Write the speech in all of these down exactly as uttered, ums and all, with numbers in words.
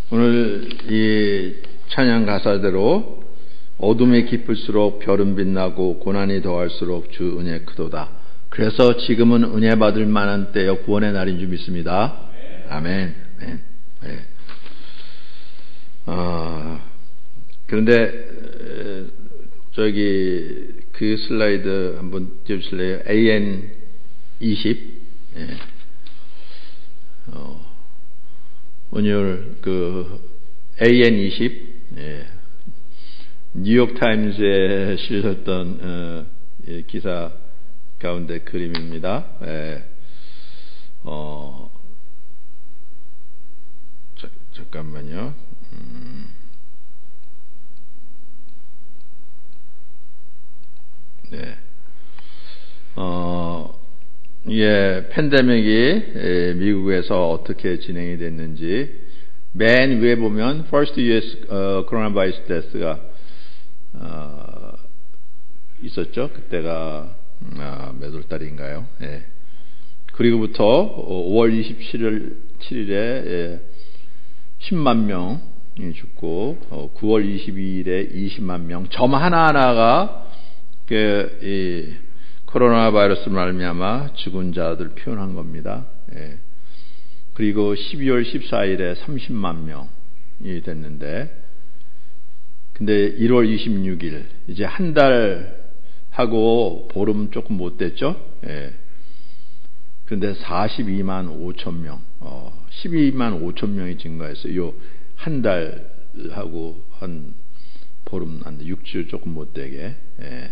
오늘 이 찬양 가사대로 어둠이 깊을수록 별은 빛나고 고난이 더할수록 주 은혜 크도다. 그래서 지금은 은혜 받을 만한 때여 구원의 날인 줄 믿습니다. 아멘. 아멘. 네. 어, 그런데 저기 그 슬라이드 한번 띄워주실래요? 에이엔 이십. 네. 어, 오늘 그 에이엔 이십. 예. 뉴욕타임즈에 실렸던 어, 예, 기사 가운데 그림입니다. 예. 어, 자, 잠깐만요. 음. 네. 어, 예, 팬데믹이 예, 미국에서 어떻게 진행이 됐는지 맨 위에 보면 First U S 어, Coronavirus Death가 어, 있었죠. 그때가 아, 몇 월 달인가요? 예. 그리고부터 오월 이십칠일 칠일에 예, 십만 명이 죽고 어, 구월 이십이일에 이십만 명. 점 하나하나가 그, 이, 코로나 바이러스로 말미암아 죽은 자들 표현한 겁니다. 예. 그리고 십이월 십사일에 삼십만 명이 됐는데, 근데 일월 이십육일 이제 한 달 하고 보름 조금 못 됐죠. 예. 그런데 사십이만 오천 명, 어, 십이만 오천 명이 증가했어요. 요 한 달 하고 한 보름 안 돼, 육 주 조금 못 되게. 예.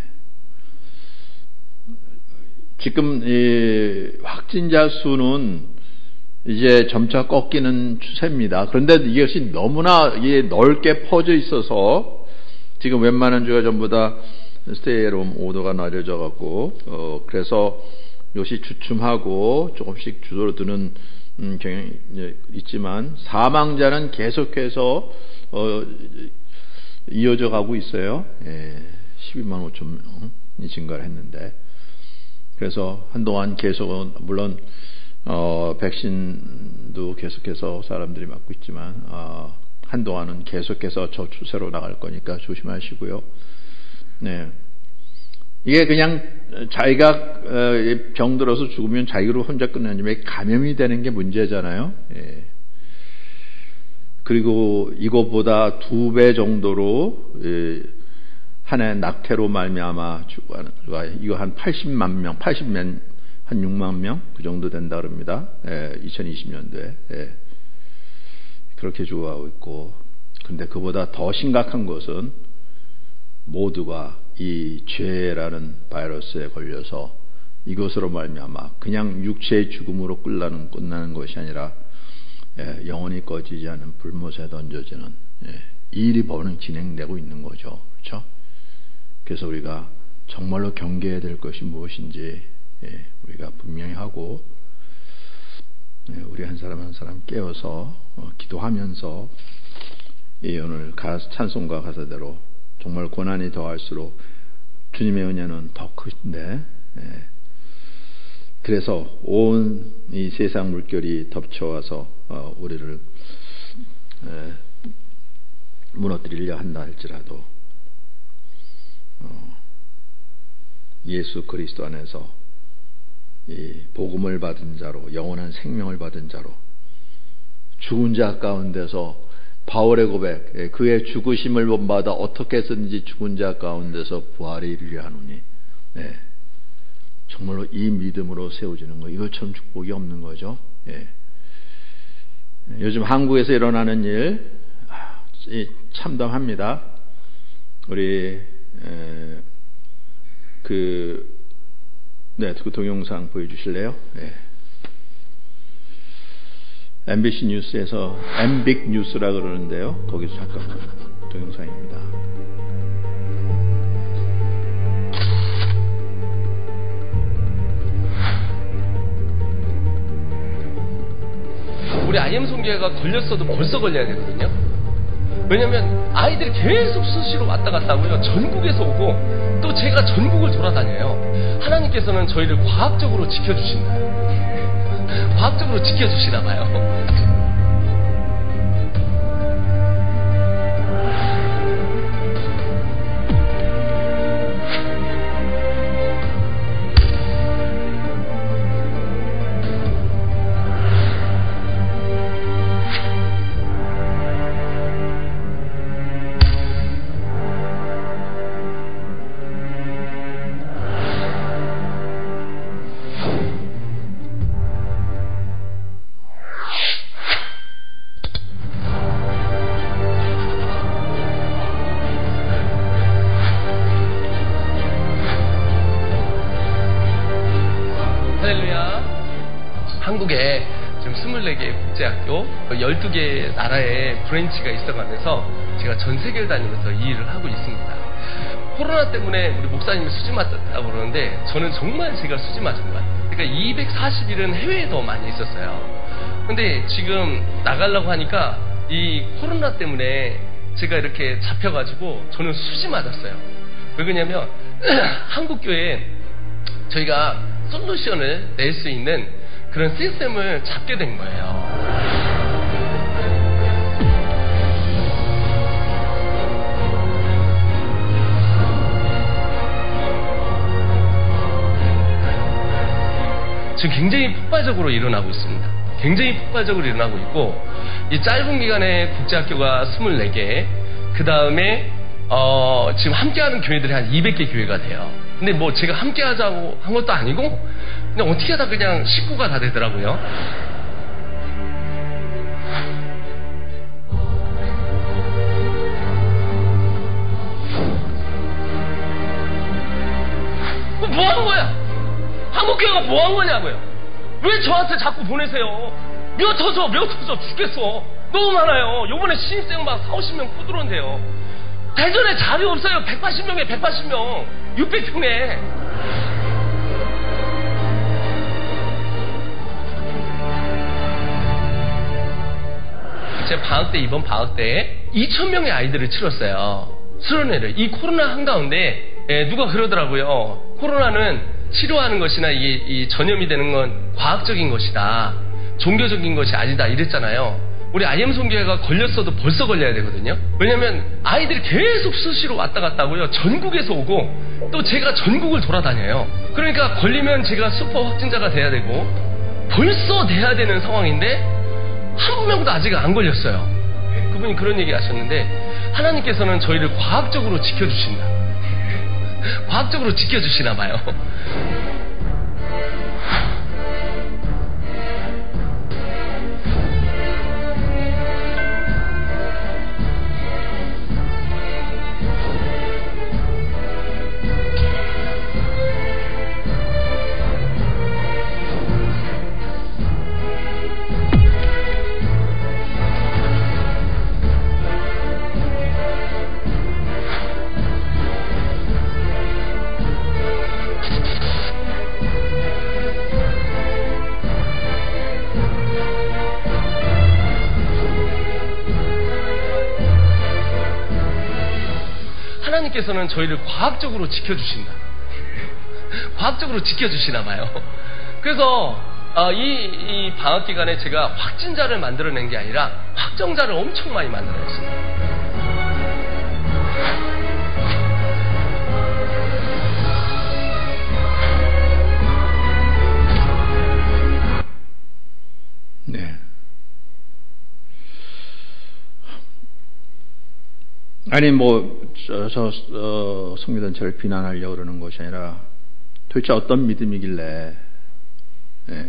지금 이 확진자 수는 이제 점차 꺾이는 추세입니다. 그런데 이것이 너무나 이게 넓게 퍼져 있어서 지금 웬만한 주가 전부 다 스테이홈 오더가 내려져 갖고 어 그래서 이것이 주춤하고 조금씩 줄어드는 음, 경향이 있지만 사망자는 계속해서 어 이어져 가고 있어요. 예, 십이만 오천 명이 증가를 했는데, 그래서 한동안 계속 물론 어, 백신도 계속해서 사람들이 맞고 있지만 어, 한동안은 계속해서 저 추세로 나갈 거니까 조심하시고요. 네, 이게 그냥 자기가 병들어서 죽으면 자기로 혼자 끝나는 감염이 되는 게 문제잖아요. 예. 그리고 이것보다 두 배 정도로 예, 한 해 낙태로 말미암아 이거 한 팔십만 명, 팔십만 한 육만 명 그 정도 된다 그럽니다. 예, 이천이십 년도에 예, 그렇게 죽어가고 있고, 그런데 그보다 더 심각한 것은 모두가 이 죄라는 바이러스에 걸려서 이것으로 말미암아 그냥 육체의 죽음으로 끝나는 끝나는 것이 아니라 예, 영원히 꺼지지 않은 불못에 던져지는 예, 이 일이 번은 진행되고 있는 거죠. 그렇죠? 그래서 우리가 정말로 경계해야 될 것이 무엇인지 예, 우리가 분명히 하고 예, 우리 한 사람 한 사람 깨어서 어, 기도하면서 예, 오늘 가, 찬송가 가사대로 정말 고난이 더할수록 주님의 은혜는 더 크신데 예, 그래서 온 이 세상 물결이 덮쳐와서 어, 우리를 예, 무너뜨리려 한다 할지라도 어, 예수 그리스도 안에서 이 복음을 받은 자로 영원한 생명을 받은 자로 죽은 자 가운데서 바울의 고백, 그의 죽으심을 본받아 어떻게 해서든지 죽은 자 가운데서 부활에 이르려 하노니 네. 정말로 이 믿음으로 세워지는 거, 이것처럼 축복이 없는 거죠. 예. 요즘 한국에서 일어나는 일 참담합니다. 우리 에, 그 네, 그 동영상 보여주실래요? 네. 엠비씨 뉴스에서 엠빅 뉴스라 그러는데요. 거기서 잠깐 동영상입니다. 우리 아이엠 성교회가 걸렸어도 벌써 걸려야 되거든요. 왜냐면 아이들이 계속 수시로 왔다 갔다 하고요. 전국에서 오고 또 제가 전국을 돌아다녀요. 하나님께서는 저희를 과학적으로 지켜주신다. 과학적으로 지켜주시나 봐요. 국제학교 열두 개 나라의 브랜치가 있어가면서 제가 전 세계를 다니면서 이 일을 하고 있습니다. 코로나 때문에 우리 목사님이 수지 맞았다고 그러는데 저는 정말 제가 수지 맞은 것 같아요. 그러니까 이백사십 일은 해외에 더 많이 있었어요. 근데 지금 나가려고 하니까 이 코로나 때문에 제가 이렇게 잡혀가지고 저는 수지 맞았어요. 왜 그러냐면 한국교회에 저희가 솔루션을 낼 수 있는 그런 시스템을 잡게 된 거예요. 지금 굉장히 폭발적으로 일어나고 있습니다. 굉장히 폭발적으로 일어나고 있고 이 짧은 기간에 국제학교가 스물네 개, 그 다음에 어, 지금 함께하는 교회들이 한 이백 개 교회가 돼요. 근데 뭐 제가 함께하자고 한 것도 아니고 그냥 어떻게 하다 그냥 식구가 다 되더라고요. 뭐 하는 거야? 한국교회가 뭐 한 거냐고요? 왜 저한테 자꾸 보내세요? 몇 터져, 몇 터져 죽겠어. 너무 많아요. 요번에 신입생 막 사오십 명 포들어온대요. 대전에 자리 없어요. 백팔십 명에 백팔십 명. 육백 평에. 제가 방학 때, 이번 방학 때 이천 명의 아이들을 치렀어요. 수련회를. 이 코로나 한가운데 예, 누가 그러더라고요. 코로나는 치료하는 것이나 이게 이 전염이 되는 건 과학적인 것이다. 종교적인 것이 아니다. 이랬잖아요. 우리 아이엠 선교회가 걸렸어도 벌써 걸려야 되거든요. 왜냐면 아이들이 계속 수시로 왔다 갔다 하고요. 전국에서 오고 또 제가 전국을 돌아다녀요. 그러니까 걸리면 제가 슈퍼 확진자가 돼야 되고 벌써 돼야 되는 상황인데 한 명도 아직 안 걸렸어요. 그분이 그런 얘기 하셨는데 하나님께서는 저희를 과학적으로 지켜주신다. 과학적으로 지켜주시나 봐요. 하나님께서는 저희를 과학적으로 지켜주신다. 과학적으로 지켜주시나 봐요. 그래서 어, 이, 이 방학 기간에 제가 확진자를 만들어낸 게 아니라 확정자를 엄청 많이 만들어냈습니다. 네. 아니 뭐 저, 저 어, 성교단체를 비난하려고 그러는 것이 아니라 도대체 어떤 믿음이길래 네.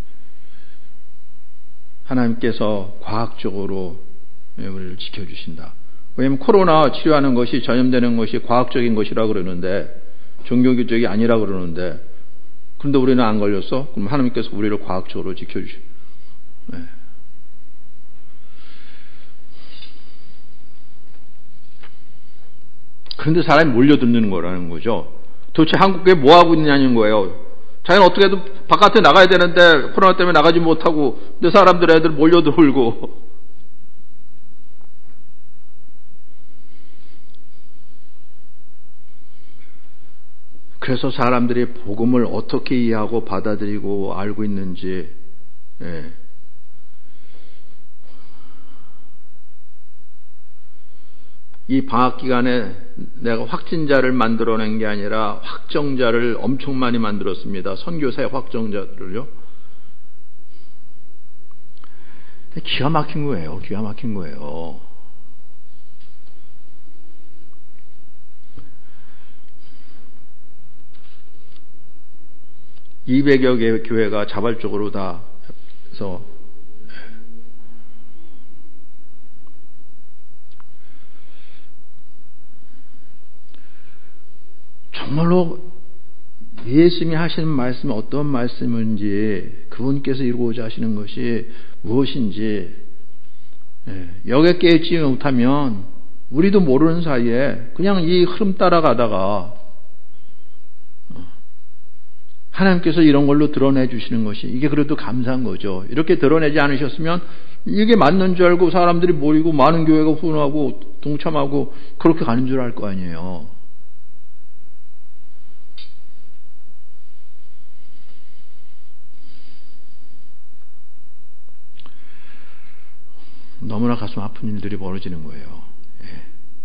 하나님께서 과학적으로 우리를 지켜주신다. 왜냐하면 코로나 치료하는 것이 전염되는 것이 과학적인 것이라고 그러는데 종교적이 아니라고 그러는데 그런데 우리는 안 걸렸어? 그럼 하나님께서 우리를 과학적으로 지켜주시. 네. 그런데 사람이 몰려드는 거라는 거죠. 도대체 한국에 뭐 하고 있냐는 거예요. 자기는 어떻게든 바깥에 나가야 되는데 코로나 때문에 나가지 못하고 근데 사람들 애들 몰려들고 그래서 사람들이 복음을 어떻게 이해하고 받아들이고 알고 있는지 예. 이 방학 기간에 내가 확진자를 만들어낸 게 아니라 확정자를 엄청 많이 만들었습니다. 선교사의 확정자들을요. 기가 막힌 거예요. 기가 막힌 거예요. 이백여 개의 교회가 자발적으로 다 해서 정말로 예수님이 하시는 말씀이 어떤 말씀인지 그분께서 이루고자 하시는 것이 무엇인지 여기에 깨닫지 못하면 우리도 모르는 사이에 그냥 이 흐름 따라가다가 하나님께서 이런 걸로 드러내 주시는 것이 이게 그래도 감사한 거죠. 이렇게 드러내지 않으셨으면 이게 맞는 줄 알고 사람들이 모이고 많은 교회가 후원하고 동참하고 그렇게 가는 줄 알 거 아니에요. 너무나 가슴 아픈 일들이 벌어지는 거예요. 예.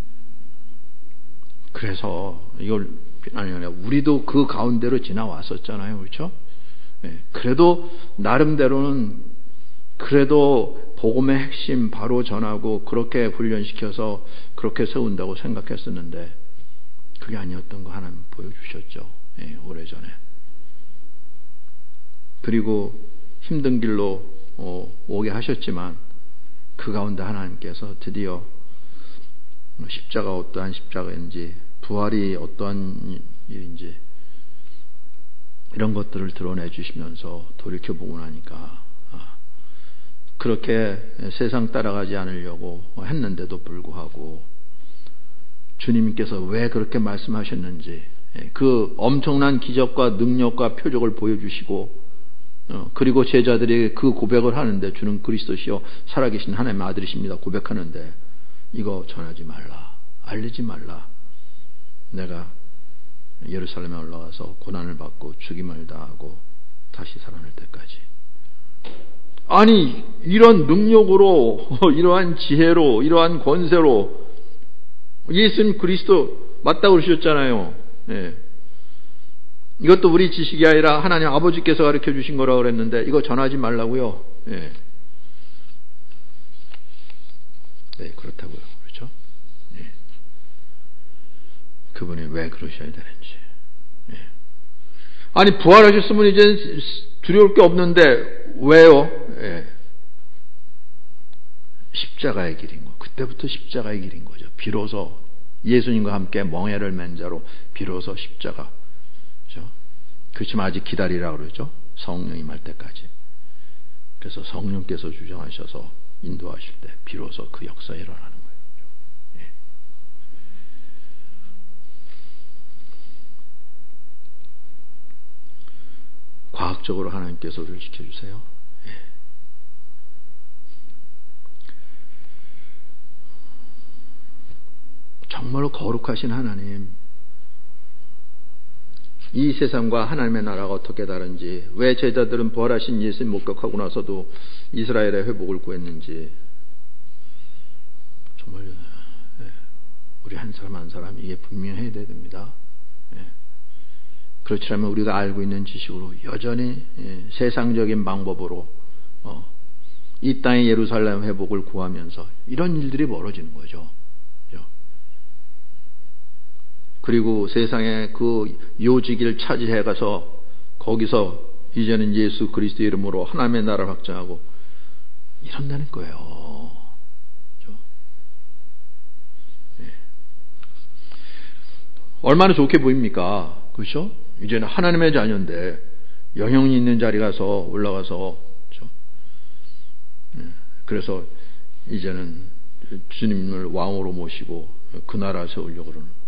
그래서 이걸 아니 아니 우리도 그 가운데로 지나왔었잖아요, 그렇죠? 예. 그래도 나름대로는 그래도 복음의 핵심 바로 전하고 그렇게 훈련시켜서 그렇게 세운다고 생각했었는데 그게 아니었던 거 하나님 보여주셨죠. 예, 오래전에. 그리고 힘든 길로 어, 오게 하셨지만 그 가운데 하나님께서 드디어 십자가 어떠한 십자가인지 부활이 어떠한 일인지 이런 것들을 드러내 주시면서 돌이켜보고 나니까 그렇게 세상 따라가지 않으려고 했는데도 불구하고 주님께서 왜 그렇게 말씀하셨는지 그 엄청난 기적과 능력과 표적을 보여주시고 그리고 제자들이 그 고백을 하는데 주는 그리스도시요 살아계신 하나님의 아들이십니다 고백하는데 이거 전하지 말라, 알리지 말라. 내가 예루살렘에 올라가서 고난을 받고 죽임을 당하고 다시 살아날 때까지. 아니 이런 능력으로 이러한 지혜로 이러한 권세로 예수님 그리스도 맞다고 그러셨잖아요. 예. 이것도 우리 지식이 아니라 하나님 아버지께서 가르쳐 주신 거라고 그랬는데 이거 전하지 말라고요. 예. 네, 그렇다고요. 그렇죠? 예. 그분이 왜 그러셔야 되는지. 예. 아니 부활하셨으면 이제 두려울 게 없는데 왜요? 예. 십자가의 길인 거. 그때부터 십자가의 길인 거죠. 비로소 예수님과 함께 멍에를 맨 자로 비로소 십자가. 그렇죠? 그렇지만 아직 기다리라고 그러죠. 성령 임할 때까지. 그래서 성령께서 주장하셔서 인도하실 때 비로소 그 역사가 일어나는 거예요. 예. 과학적으로 하나님께서 우리를 지켜주세요. 예. 정말로 거룩하신 하나님, 이 세상과 하나님의 나라가 어떻게 다른지, 왜 제자들은 부활하신 예수님 목격하고 나서도 이스라엘의 회복을 구했는지, 정말 우리 한 사람 한 사람 이게 분명해야 됩니다. 그렇지라면 우리가 알고 있는 지식으로 여전히 세상적인 방법으로 이 땅의 예루살렘 회복을 구하면서 이런 일들이 벌어지는 거죠. 그리고 세상에 그 요지기를 차지해 가서 거기서 이제는 예수 그리스도 이름으로 하나님의 나라를 확장하고 이런다는 거예요. 그렇죠? 네. 얼마나 좋게 보입니까? 그렇죠? 이제는 하나님의 자녀인데 영향이 있는 자리 가서 올라가서 그렇죠? 네. 그래서 이제는 주님을 왕으로 모시고 그 나라 세우려고 그러는.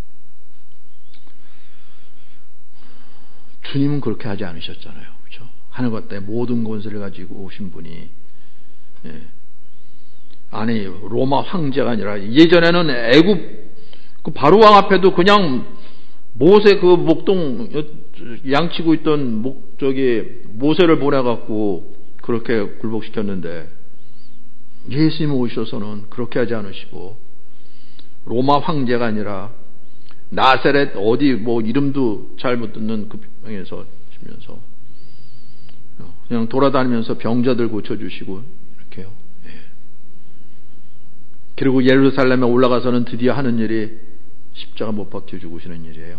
주님은 그렇게 하지 않으셨잖아요. 그렇죠? 하늘과 땅의 모든 권세를 가지고 오신 분이 예. 아니 로마 황제가 아니라 예전에는 애굽 그 바로 왕 앞에도 그냥 모세 그 목동 양치고 있던 목 저기 모세를 보내갖고 그렇게 굴복시켰는데 예수님 오셔서는 그렇게 하지 않으시고 로마 황제가 아니라 나사렛 어디 뭐 이름도 잘 못 듣는 그 병에서 지면서 그냥 돌아다니면서 병자들 고쳐주시고 이렇게요. 예. 그리고 예루살렘에 올라가서는 드디어 하는 일이 십자가 못 박혀 죽으시는 일이에요.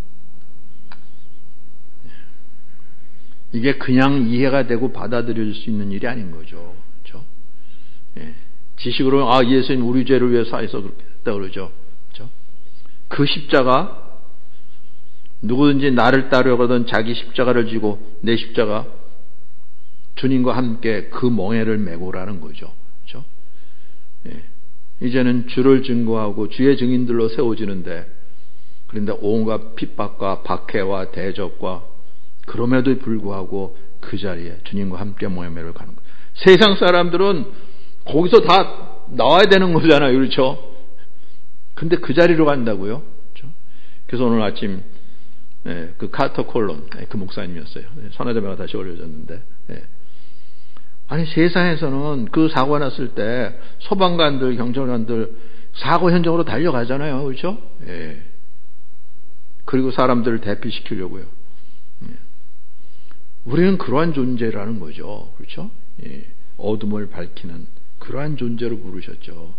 예. 이게 그냥 이해가 되고 받아들여질 수 있는 일이 아닌 거죠. 그렇죠? 예. 지식으로 아 예수님 우리 죄를 위해 사해서 그렇게 했다 그러죠. 그 십자가 누구든지 나를 따르거든 자기 십자가를 지고 내 십자가 주님과 함께 그 멍에를 메고라는 거죠. 그렇죠? 예. 이제는 주를 증거하고 주의 증인들로 세워지는데, 그런데 온갖 핍박과 박해와 대적과 그럼에도 불구하고 그 자리에 주님과 함께 멍에매를 가는 거예요. 세상 사람들은 거기서 다 나와야 되는 거잖아요. 그렇죠? 근데 그 자리로 간다고요. 그렇죠? 그래서 오늘 아침 예, 그 카터 콜론 예, 그 목사님이었어요. 예, 선화자매가 다시 올려졌는데 예. 아니 세상에서는 그 사고 났을 때 소방관들, 경찰관들 사고 현장으로 달려가잖아요. 그렇죠? 예. 그리고 사람들을 대피시키려고요. 예. 우리는 그러한 존재라는 거죠. 그렇죠? 예. 어둠을 밝히는 그러한 존재로 부르셨죠.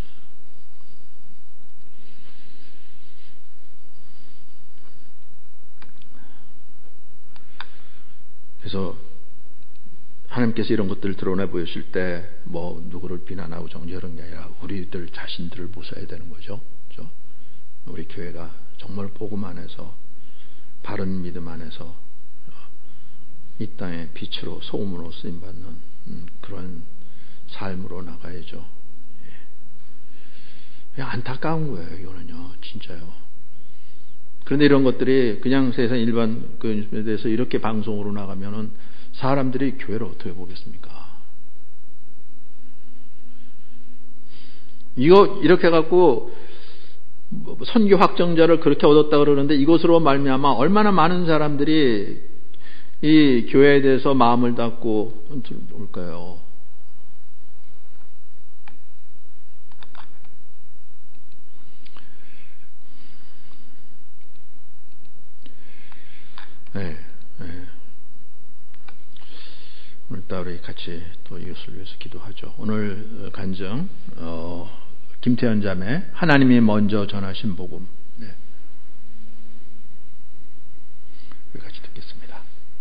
그래서 하나님께서 이런 것들을 드러내 보이실 때 뭐 누구를 비난하고 정죄하는 게 아니라 우리들 자신들을 보셔야 되는 거죠. 그렇죠? 우리 교회가 정말 복음 안에서 바른 믿음 안에서 이 땅의 빛으로 소금으로 쓰임받는 그런 삶으로 나가야죠. 그냥 안타까운 거예요. 이거는요. 진짜요. 그런데 이런 것들이 그냥 세상 일반 그 뉴스에 대해서 이렇게 방송으로 나가면은 사람들이 교회를 어떻게 보겠습니까? 이거 이렇게 해갖고 선교 확정자를 그렇게 얻었다 그러는데 이것으로 말미암아 얼마나 많은 사람들이 이 교회에 대해서 마음을 닫고 올까요? 네, 네. 오늘따라 우리 같이 또 이것을 위해서 기도하죠. 오늘 간증 어, 김태현 자매 하나님이 먼저 전하신 복음. 네. 우리 같이 듣겠습니다.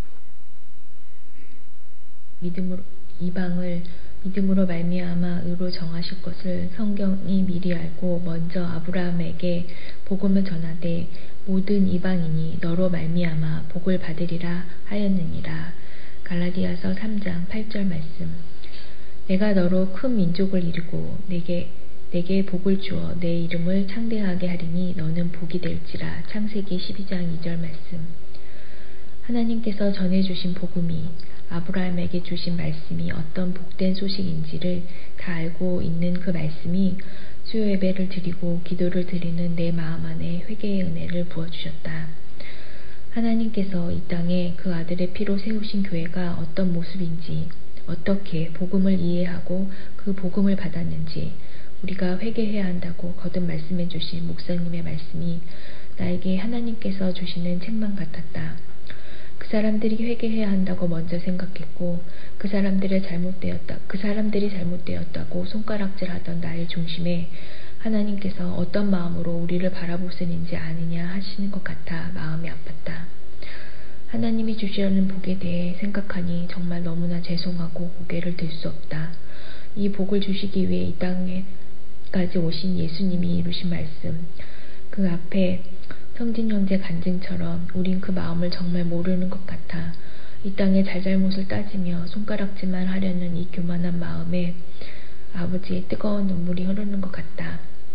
믿음으로 이방을 믿음으로 말미암아 의로 정하실 것을 성경이 미리 알고 먼저 아브라함에게 복음을 전하되 모든 이방인이 너로 말미암아 복을 받으리라 하였느니라. 갈라디아서 삼 장 팔 절 말씀. 내가 너로 큰 민족을 이루고 내게 내게 복을 주어 내 이름을 창대하게 하리니 너는 복이 될지라. 창세기 십이 장 이 절 말씀. 하나님께서 전해주신 복음이 아브라함에게 주신 말씀이 어떤 복된 소식인지를 다 알고 있는 그 말씀이 수요 예배를 드리고 기도를 드리는 내 마음 안에 회개의 은혜를 부어주셨다. 하나님께서 이 땅에 그 아들의 피로 세우신 교회가 어떤 모습인지, 어떻게 복음을 이해하고 그 복음을 받았는지 우리가 회개해야 한다고 거듭 말씀해 주신 목사님의 말씀이 나에게 하나님께서 주시는 책망 같았다. 그 사람들이 회개해야 한다고 먼저 생각했고 그 사람들의 잘못되었다. 그 사람들이 잘못되었다고 손가락질하던 나의 중심에 하나님께서 어떤 마음으로 우리를 바라보시는지 아느냐 하시는 것 같아 마음이 아팠다. 하나님이 주시려는 복에 대해 생각하니 정말 너무나 죄송하고 고개를 들 수 없다. 이 복을 주시기 위해 이 땅에까지 오신 예수님이 이루신 말씀, 그 앞에 성진 형제 간증처럼 우린 그 마음을 정말 모르는 것 같아 이 땅의 잘잘못을 따지며 손가락질만 하려는 이 교만한 마음에 아버지의 뜨거운 눈물이 흐르는 것 같다.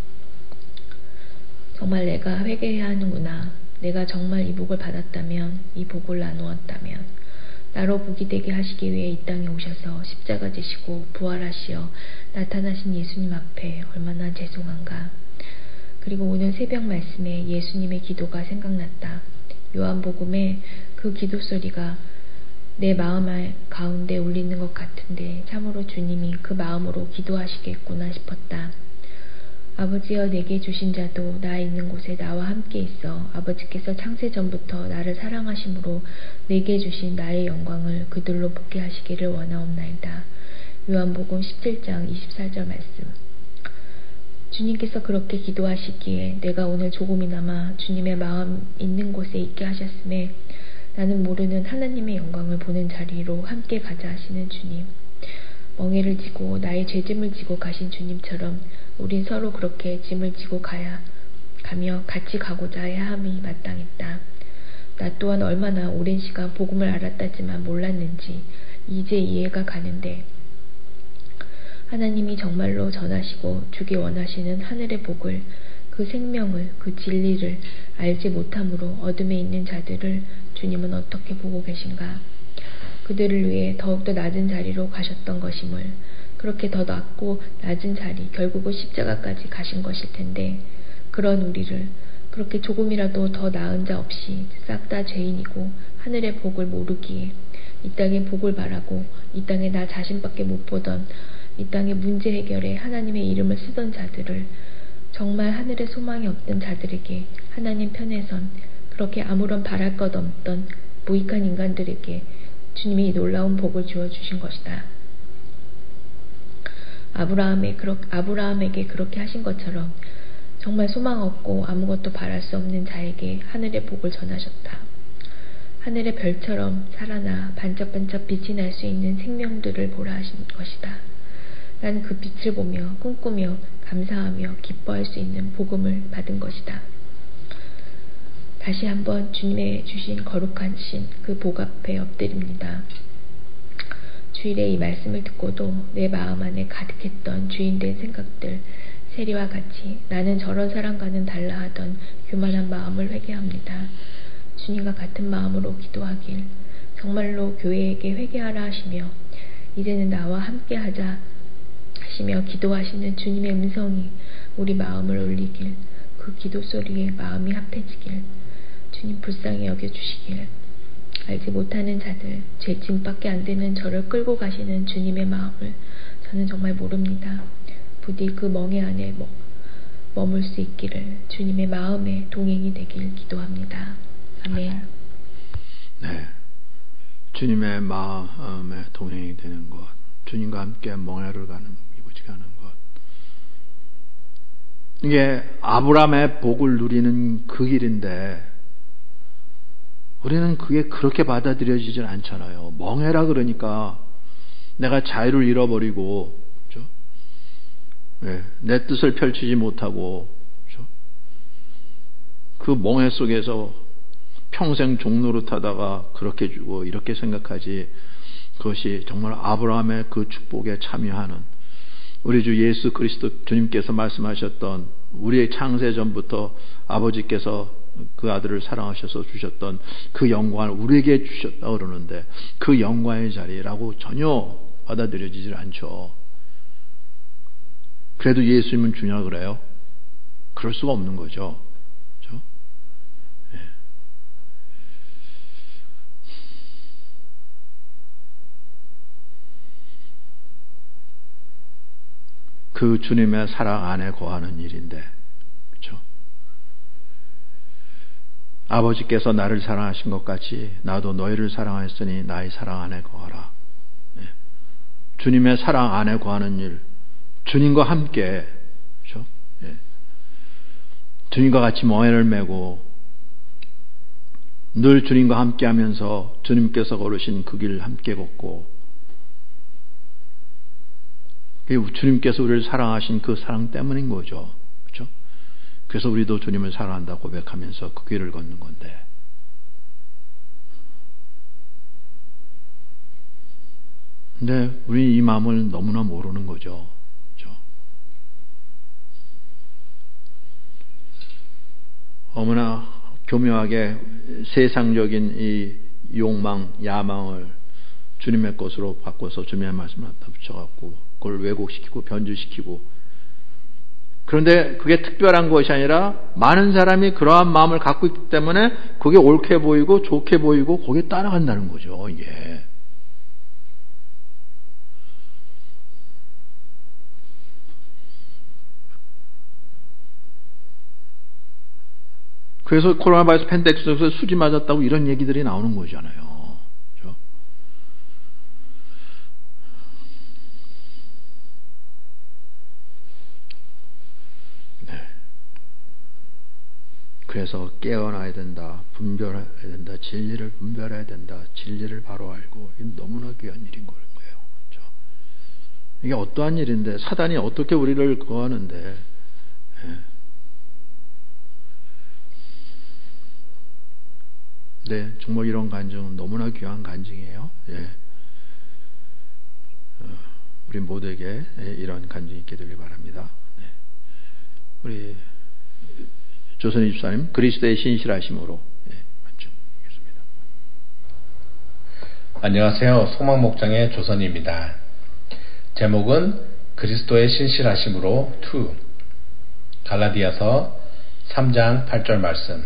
정말 내가 회개해야 하는구나. 내가 정말 이 복을 받았다면, 이 복을 나누었다면 나로 복이 되게 하시기 위해 이 땅에 오셔서 십자가 지시고 부활하시어 나타나신 예수님 앞에 얼마나 죄송한가. 그리고 오늘 새벽 말씀에 예수님의 기도가 생각났다. 요한복음에 그 기도 소리가 내 마음 가운데 울리는 것 같은데 참으로 주님이 그 마음으로 기도하시겠구나 싶었다. 아버지여 내게 주신 자도 나 있는 곳에 나와 함께 있어 아버지께서 창세전부터 나를 사랑하심으로 내게 주신 나의 영광을 그들로 보게 하시기를 원하옵나이다. 요한복음 십칠 장 이십사 절 말씀. 주님께서 그렇게 기도하시기에 내가 오늘 조금이나마 주님의 마음 있는 곳에 있게 하셨음에 나는 모르는 하나님의 영광을 보는 자리로 함께 가자 하시는 주님. 멍에를 지고 나의 죄짐을 지고 가신 주님처럼 우린 서로 그렇게 짐을 지고 가야 가며 같이 가고자 해야 함이 마땅했다. 나 또한 얼마나 오랜 시간 복음을 알았다지만 몰랐는지 이제 이해가 가는데 하나님이 정말로 전하시고 주기 원하시는 하늘의 복을, 그 생명을, 그 진리를 알지 못함으로 어둠에 있는 자들을 주님은 어떻게 보고 계신가? 그들을 위해 더욱더 낮은 자리로 가셨던 것임을, 그렇게 더 낮고 낮은 자리, 결국은 십자가까지 가신 것일 텐데, 그런 우리를 그렇게 조금이라도 더 나은 자 없이 싹 다 죄인이고 하늘의 복을 모르기에 이 땅의 복을 바라고 이 땅에 나 자신밖에 못 보던 이 땅의 문제 해결에 하나님의 이름을 쓰던 자들을, 정말 하늘에 소망이 없던 자들에게 하나님 편에선 그렇게 아무런 바랄 것 없던 무익한 인간들에게 주님이 놀라운 복을 주어주신 것이다. 아브라함에, 아브라함에게 그렇게 하신 것처럼 정말 소망 없고 아무것도 바랄 수 없는 자에게 하늘의 복을 전하셨다. 하늘의 별처럼 살아나 반짝반짝 빛이 날 수 있는 생명들을 보라 하신 것이다. 난 그 빛을 보며 꿈꾸며 감사하며 기뻐할 수 있는 복음을 받은 것이다. 다시 한번 주님의 주신 거룩하신 그 복 앞에 엎드립니다. 주일에 이 말씀을 듣고도 내 마음 안에 가득했던 주인된 생각들, 세리와 같이 나는 저런 사람과는 달라 하던 교만한 마음을 회개합니다. 주님과 같은 마음으로 기도하길, 정말로 교회에게 회개하라 하시며 이제는 나와 함께 하자 하시며 기도하시는 주님의 음성이 우리 마음을 울리길, 그 기도 소리에 마음이 합해지길 주님 불쌍히 여겨주시길, 알지 못하는 자들, 죄짐밖에 안 되는 저를 끌고 가시는 주님의 마음을 저는 정말 모릅니다. 부디 그 멍에 안에 머물 수 있기를 주님의 마음에 동행이 되길 기도합니다. 아멘. 네, 주님의 마음에 동행이 되는 것, 주님과 함께 멍에를 가는, 이부지 가는 것, 이게 아브라함의 복을 누리는 그 길인데 우리는 그게 그렇게 받아들여지질 않잖아요. 멍해라 그러니까 내가 자유를 잃어버리고, 그렇죠? 네, 내 뜻을 펼치지 못하고, 그렇죠? 그 멍해 속에서 평생 종노릇하다가 그렇게 주고 이렇게 생각하지, 그것이 정말 아브라함의 그 축복에 참여하는, 우리 주 예수 그리스도 주님께서 말씀하셨던, 우리의 창세 전부터 아버지께서 그 아들을 사랑하셔서 주셨던 그 영광을 우리에게 주셨다 그러는데, 그 영광의 자리라고 전혀 받아들여지질 않죠. 그래도 예수님은 주냐 그래요? 그럴 수가 없는 거죠. 그렇죠? 네. 그 주님의 사랑 안에 거하는 일인데, 그렇죠? 아버지께서 나를 사랑하신 것 같이 나도 너희를 사랑하였으니 나의 사랑 안에 거하라. 네. 주님의 사랑 안에 거하는 일, 주님과 함께, 그렇죠? 네. 주님과 같이 멍에를 메고 늘 주님과 함께하면서 주님께서 걸으신 그 길을 함께 걷고, 주님께서 우리를 사랑하신 그 사랑 때문인 거죠. 그렇죠? 그래서 우리도 주님을 사랑한다 고백하면서 그 길을 걷는 건데, 근데 우리 이 마음을 너무나 모르는 거죠. 그렇죠? 너무나 교묘하게 세상적인 이 욕망, 야망을 주님의 것으로 바꿔서 주님의 말씀을 갖다 붙여갖고 그걸 왜곡시키고 변주시키고, 그런데 그게 특별한 것이 아니라 많은 사람이 그러한 마음을 갖고 있기 때문에 그게 옳게 보이고 좋게 보이고 거기에 따라간다는 거죠. 이게 그래서 코로나 바이러스 팬데믹에서 수지 맞았다고 이런 얘기들이 나오는 거잖아요. 그렇죠? 네. 그래서 깨어나야 된다, 분별해야 된다, 진리를 분별해야 된다, 진리를 바로 알고, 이게 너무나 귀한 일인 거예요. 그렇죠? 이게 어떠한 일인데, 사단이 어떻게 우리를 그거 하는데, 네. 네, 정말 이런 간증은 너무나 귀한 간증이에요. 예. 우리 모두에게 이런 간증이 있게 되길 바랍니다. 우리 조선희 집사님, 그리스도의 신실하심으로 말씀드리겠습니다. 안녕하세요. 소망목장의 조선희입니다. 제목은 그리스도의 신실하심으로 이, 갈라디아서 삼 장 팔 절 말씀.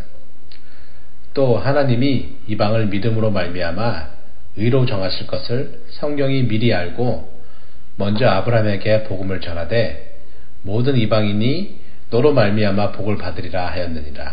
또 하나님이 이방을 믿음으로 말미암아 의로 정하실 것을 성경이 미리 알고 먼저 아브라함에게 복음을 전하되 모든 이방인이 너로 말미암아 복을 받으리라 하였느니라.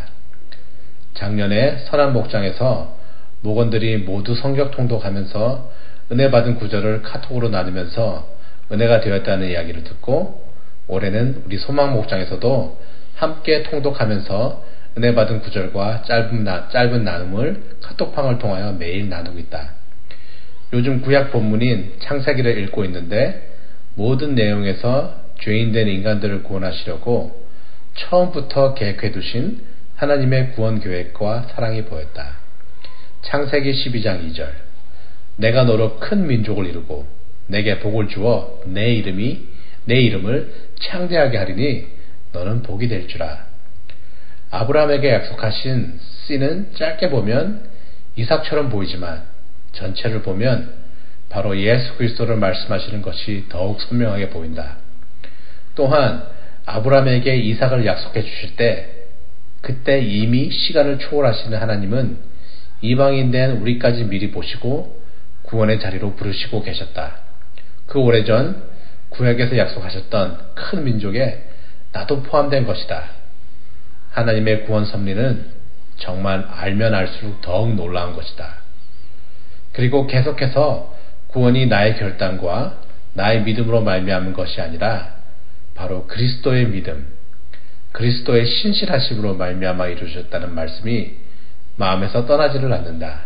작년에 선한 목장에서 목원들이 모두 성경 통독하면서 은혜 받은 구절을 카톡으로 나누면서 은혜가 되었다는 이야기를 듣고 올해는 우리 소망 목장에서도 함께 통독하면서 은혜 받은 구절과 짧은, 나, 짧은 나눔을 카톡방을 통하여 매일 나누고 있다. 요즘 구약 본문인 창세기를 읽고 있는데 모든 내용에서 죄인된 인간들을 구원하시려고 처음부터 계획해 두신 하나님의 구원 계획과 사랑이 보였다. 창세기 십이 장 이 절. 내가 너로 큰 민족을 이루고 내게 복을 주어 내 이름이 내 이름을 창대하게 하리니 너는 복이 될 줄아. 아브라함에게 약속하신 씨는 짧게 보면 이삭처럼 보이지만 전체를 보면 바로 예수 그리스도를 말씀하시는 것이 더욱 선명하게 보인다. 또한 아브라함에게 이삭을 약속해 주실 때 그때 이미 시간을 초월하시는 하나님은 이방인 된 우리까지 미리 보시고 구원의 자리로 부르시고 계셨다. 그 오래전 구약에서 약속하셨던 큰 민족에 나도 포함된 것이다. 하나님의 구원 섭리는 정말 알면 알수록 더욱 놀라운 것이다. 그리고 계속해서 구원이 나의 결단과 나의 믿음으로 말미암은 것이 아니라 바로 그리스도의 믿음, 그리스도의 신실하심으로 말미암아 이루어졌다는 말씀이 마음에서 떠나지를 않는다.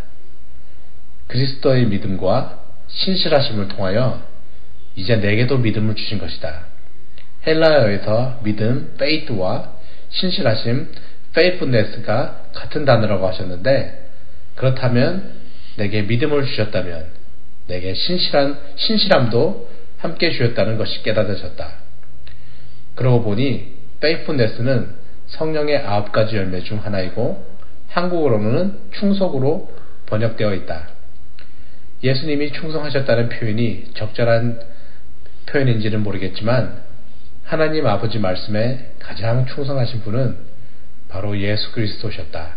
그리스도의 믿음과 신실하심을 통하여 이제 내게도 믿음을 주신 것이다. 헬라어에서 믿음, faith와 신실하심, faithfulness가 같은 단어라고 하셨는데 그렇다면 내게 믿음을 주셨다면 내게 신실한, 신실함도 함께 주셨다는 것이 깨달아졌다. 그러고 보니 faithfulness는 성령의 아홉 가지 열매 중 하나이고 한국어로는 충성으로 번역되어 있다. 예수님이 충성하셨다는 표현이 적절한 표현인지는 모르겠지만 하나님 아버지 말씀에 가장 충성하신 분은 바로 예수 그리스도셨다.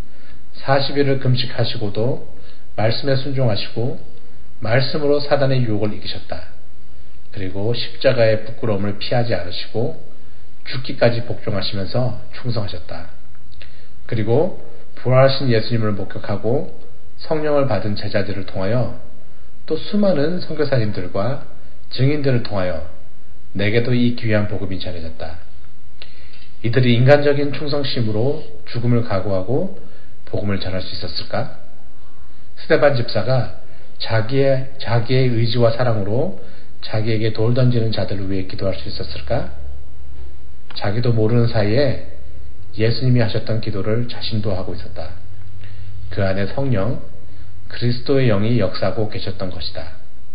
사십 일을 금식하시고도 말씀에 순종하시고 말씀으로 사단의 유혹을 이기셨다. 그리고 십자가의 부끄러움을 피하지 않으시고 죽기까지 복종하시면서 충성하셨다. 그리고 부활하신 예수님을 목격하고 성령을 받은 제자들을 통하여 또 수많은 선교사님들과 증인들을 통하여 내게도 이 귀한 복음이 전해졌다. 이들이 인간적인 충성심으로 죽음을 각오하고 복음을 전할 수 있었을까? 스데반 집사가 자기의, 자기의 의지와 사랑으로 자기에게 돌 던지는 자들을 위해 기도할 수 있었을까? 자기도 모르는 사이에 예수님이 하셨던 기도를 자신도 하고 있었다. 그 안에 성령, 그리스도의 영이 역사하고 계셨던 것이다.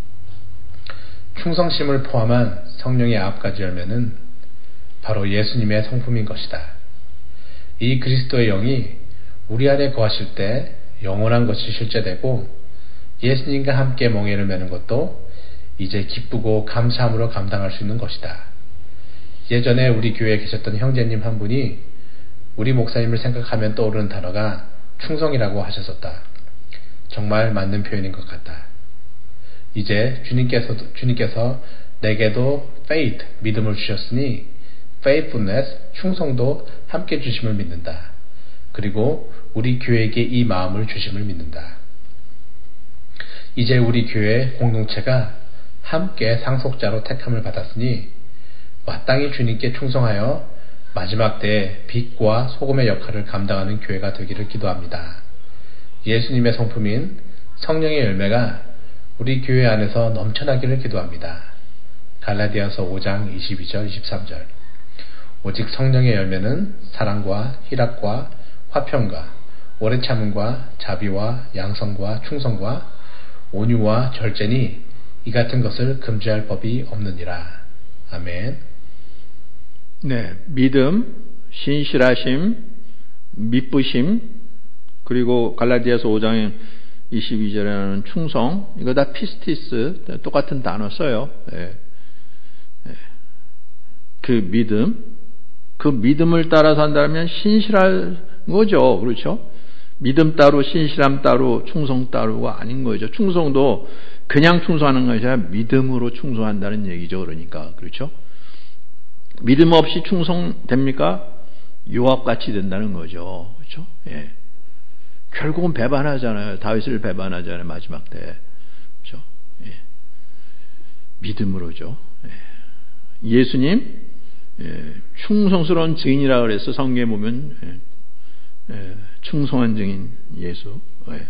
충성심을 포함한 성령의 아홉 가지 열매는 바로 예수님의 성품인 것이다. 이 그리스도의 영이 우리 안에 거하실 때 영원한 것이 실제되고 예수님과 함께 멍에를 매는 것도 이제 기쁘고 감사함으로 감당할 수 있는 것이다. 예전에 우리 교회에 계셨던 형제님 한 분이 우리 목사님을 생각하면 떠오르는 단어가 충성이라고 하셨었다. 정말 맞는 표현인 것 같다. 이제 주님께서, 주님께서 내게도 faith, 믿음을 주셨으니 faithfulness, 충성도 함께 주심을 믿는다. 그리고 우리 교회에게 이 마음을 주심을 믿는다. 이제 우리 교회 공동체가 함께 상속자로 택함을 받았으니 마땅히 주님께 충성하여 마지막 때에 빛과 소금의 역할을 감당하는 교회가 되기를 기도합니다. 예수님의 성품인 성령의 열매가 우리 교회 안에서 넘쳐나기를 기도합니다. 갈라디아서 오 장 이십이 절 이십삼 절. 오직 성령의 열매는 사랑과 희락과 화평과 오래 참음과 자비와 양성과 충성과 온유와 절제니 이 같은 것을 금지할 법이 없느니라. 아멘. 네, 믿음, 신실하심, 미쁘심, 그리고 갈라디아서 오 장 이십이 절에는 충성, 이거 다 피스티스, 똑같은 단어 써요. 예. 예. 그 믿음, 그 믿음을 따라 산다면 신실한 거죠. 그렇죠? 믿음 따로, 신실함 따로, 충성 따로가 아닌 거죠. 충성도 그냥 충성하는 것이 아니라 믿음으로 충성한다는 얘기죠. 그러니까. 그렇죠? 믿음 없이 충성됩니까? 요압같이 된다는 거죠. 그렇죠? 예. 결국은 배반하잖아요. 다윗을 배반하잖아요. 마지막 때. 그렇죠? 예. 믿음으로죠. 예. 예수님 예. 충성스러운 증인이라 그래서 성경에 보면 예. 예. 충성한 증인 예수. 예.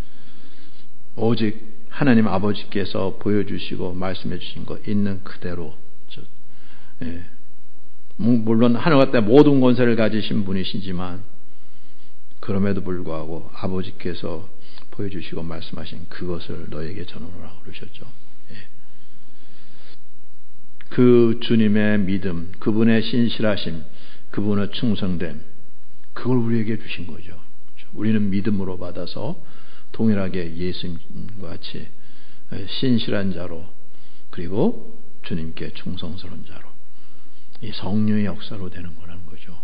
오직 하나님 아버지께서 보여주시고 말씀해 주신 거 있는 그대로. 예. 물론 하늘과 땅 모든 권세를 가지신 분이시지만 그럼에도 불구하고 아버지께서 보여주시고 말씀하신 그것을 너에게 전하노라고 그러셨죠. 예. 그 주님의 믿음, 그분의 신실하심, 그분의 충성됨, 그걸 우리에게 주신 거죠. 우리는 믿음으로 받아서 동일하게 예수님과 같이 신실한 자로 그리고 주님께 충성스러운 자로 이 성령의 역사로 되는 거라는 거죠.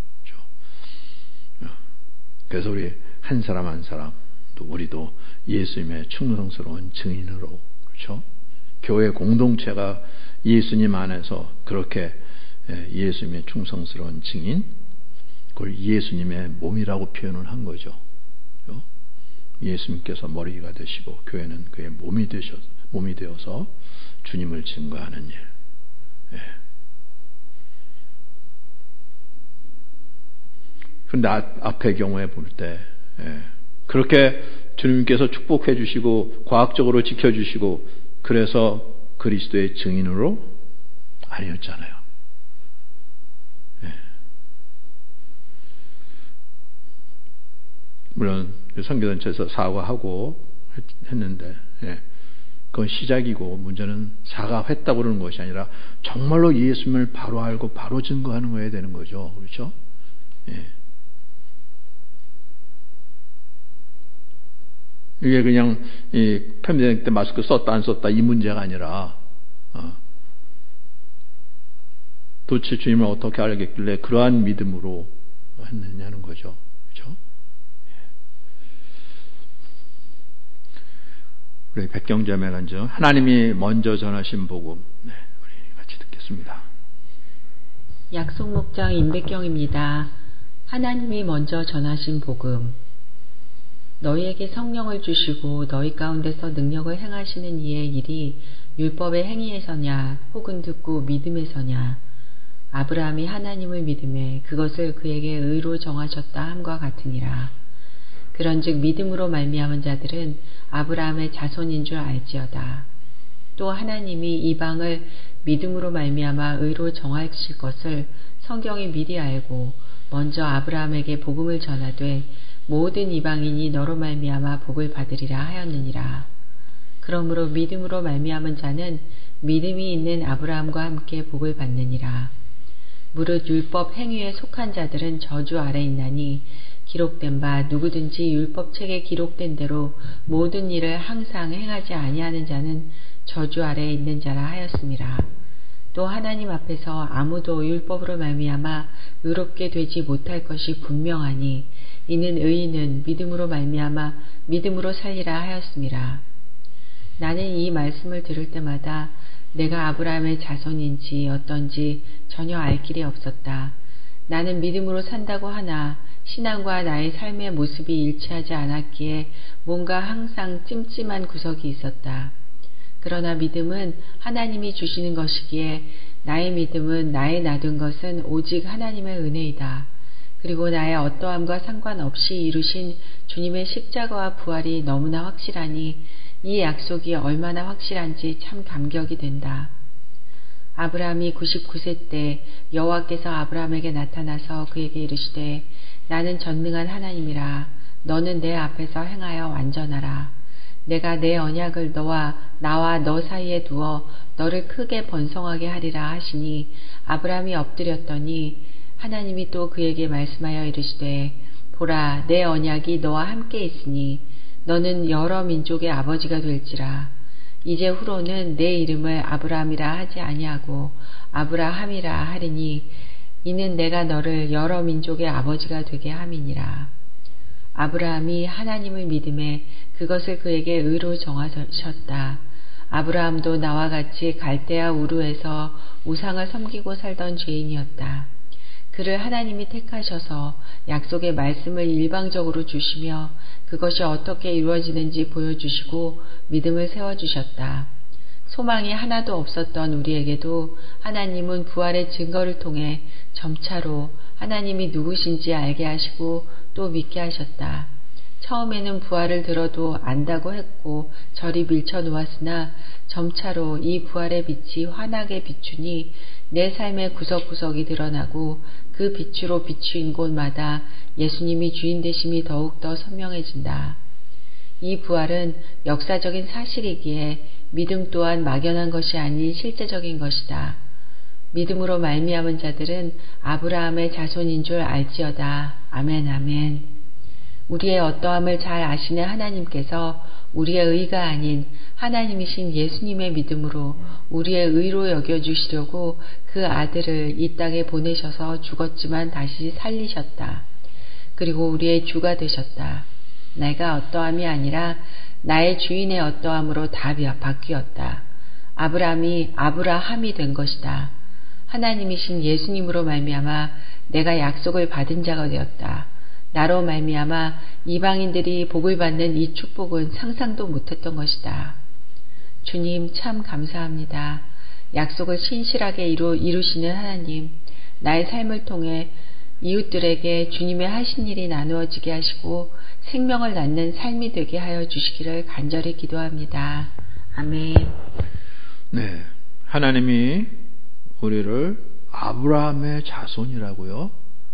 그래서 우리 한 사람 한 사람 또 우리도 예수님의 충성스러운 증인으로 그렇죠? 교회 공동체가 예수님 안에서 그렇게 예수님의 충성스러운 증인 그걸 예수님의 몸이라고 표현을 한 거죠. 그렇죠? 예수님께서 머리가 되시고 교회는 그의 몸이 되셔 몸이 되어서 주님을 증거하는 일. 예. 그런데 앞의 경우에 볼 때 예. 그렇게 주님께서 축복해 주시고 과학적으로 지켜주시고 그래서 그리스도의 증인으로 아니었잖아요. 예. 물론 선교단체에서 사과하고 했는데 예. 그건 시작이고 문제는 사과했다고 그러는 것이 아니라 정말로 예수님을 바로 알고 바로 증거하는 거야 되는 거죠. 그렇죠? 예. 이게 그냥 이 팬데믹 때 마스크 썼다 안 썼다 이 문제가 아니라 어. 도대체 주님을 어떻게 알겠길래 그러한 믿음으로 했느냐는 거죠. 그렇죠? 우리 백경자매 간증 하나님이 먼저 전하신 복음 네, 우리 같이 듣겠습니다. 약속 목장 임백경입니다. 하나님이 먼저 전하신 복음. 너희에게 성령을 주시고 너희 가운데서 능력을 행하시는 이의 일이 율법의 행위에서냐 혹은 듣고 믿음에서냐 아브라함이 하나님을 믿음에 그것을 그에게 의로 정하셨다 함과 같으니라. 그런즉 믿음으로 말미암은 자들은 아브라함의 자손인 줄 알지어다. 또 하나님이 이방을 믿음으로 말미암아 의로 정하실 것을 성경이 미리 알고 먼저 아브라함에게 복음을 전하되 모든 이방인이 너로 말미암아 복을 받으리라 하였느니라. 그러므로 믿음으로 말미암은 자는 믿음이 있는 아브라함과 함께 복을 받느니라. 무릇 율법 행위에 속한 자들은 저주 아래 있나니 기록된 바 누구든지 율법책에 기록된 대로 모든 일을 항상 행하지 아니하는 자는 저주 아래에 있는 자라 하였음이라. 또 하나님 앞에서 아무도 율법으로 말미암아 의롭게 되지 못할 것이 분명하니 이는 의인은 믿음으로 말미암아 믿음으로 살리라 하였음이라. 나는 이 말씀을 들을 때마다 내가 아브라함의 자손인지 어떤지 전혀 알 길이 없었다. 나는 믿음으로 산다고 하나 신앙과 나의 삶의 모습이 일치하지 않았기에 뭔가 항상 찜찜한 구석이 있었다. 그러나 믿음은 하나님이 주시는 것이기에 나의 믿음은 나의 놔둔 것은 오직 하나님의 은혜이다. 그리고 나의 어떠함과 상관없이 이루신 주님의 십자가와 부활이 너무나 확실하니 이 약속이 얼마나 확실한지 참 감격이 된다. 아브라함이 구십구 세 때 여호와께서 아브라함에게 나타나서 그에게 이르시되 나는 전능한 하나님이라. 너는 내 앞에서 행하여 완전하라. 내가 내 언약을 너와 나와 너 사이에 두어 너를 크게 번성하게 하리라 하시니 아브라함이 엎드렸더니 하나님이 또 그에게 말씀하여 이르시되 보라 내 언약이 너와 함께 있으니 너는 여러 민족의 아버지가 될지라. 이제 후로는 내 이름을 아브라함이라 하지 아니하고 아브라함이라 하리니 이는 내가 너를 여러 민족의 아버지가 되게 함이니라. 아브라함이 하나님을 믿음에 그것을 그에게 의로 정하셨다. 아브라함도 나와 같이 갈대아 우르에서 우상을 섬기고 살던 죄인이었다. 그를 하나님이 택하셔서 약속의 말씀을 일방적으로 주시며 그것이 어떻게 이루어지는지 보여주시고 믿음을 세워주셨다. 소망이 하나도 없었던 우리에게도 하나님은 부활의 증거를 통해 점차로 하나님이 누구신지 알게 하시고 또 믿게 하셨다. 처음에는 부활을 들어도 안다고 했고 저리 밀쳐놓았으나 점차로 이 부활의 빛이 환하게 비추니 내 삶의 구석구석이 드러나고 그 빛으로 비추인 곳마다 예수님이 주인 되심이 더욱더 선명해진다. 이 부활은 역사적인 사실이기에 믿음 또한 막연한 것이 아닌 실제적인 것이다. 믿음으로 말미암은 자들은 아브라함의 자손인 줄 알지어다. 아멘 아멘. 우리의 어떠함을 잘 아시는 하나님께서 우리의 의가 아닌 하나님이신 예수님의 믿음으로 우리의 의로 여겨주시려고 그 아들을 이 땅에 보내셔서 죽었지만 다시 살리셨다. 그리고 우리의 주가 되셨다. 내가 어떠함이 아니라 나의 주인의 어떠함으로 다 바뀌었다. 아브라함이 아브라함이 된 것이다. 하나님이신 예수님으로 말미암아 내가 약속을 받은 자가 되었다. 나로 말미암아 이방인들이 복을 받는 이 축복은 상상도 못했던 것이다. 주님 참 감사합니다. 약속을 신실하게 이루, 이루시는 하나님, 나의 삶을 통해 이웃들에게 주님의 하신 일이 나누어지게 하시고 생명을 낳는 삶이 되게 하여 주시기를 간절히 기도합니다. 아멘. 네, 하나님이 우리를 아브라함의 자손이라고요.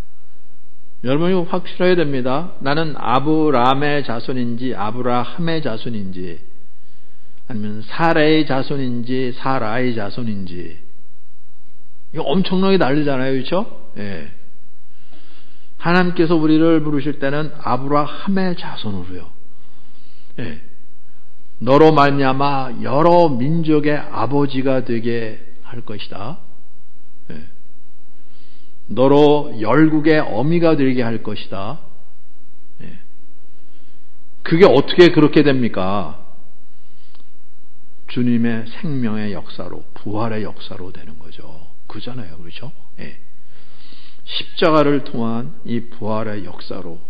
여러분 이거 확실해야 됩니다. 나는 아브라함의 자손인지 아브라함의 자손인지 아니면 사라의 자손인지 사라의 자손인지 이거 엄청나게 다르잖아요. 그렇죠? 예. 하나님께서 우리를 부르실 때는 아브라함의 자손으로요. 예. 너로 말미암아 여러 민족의 아버지가 되게 할 것이다. 예. 너로 열국의 어미가 되게 할 것이다. 예. 그게 어떻게 그렇게 됩니까? 주님의 생명의 역사로, 부활의 역사로 되는 거죠. 그잖아요. 그렇죠? 예. 십자가를 통한 이 부활의 역사로.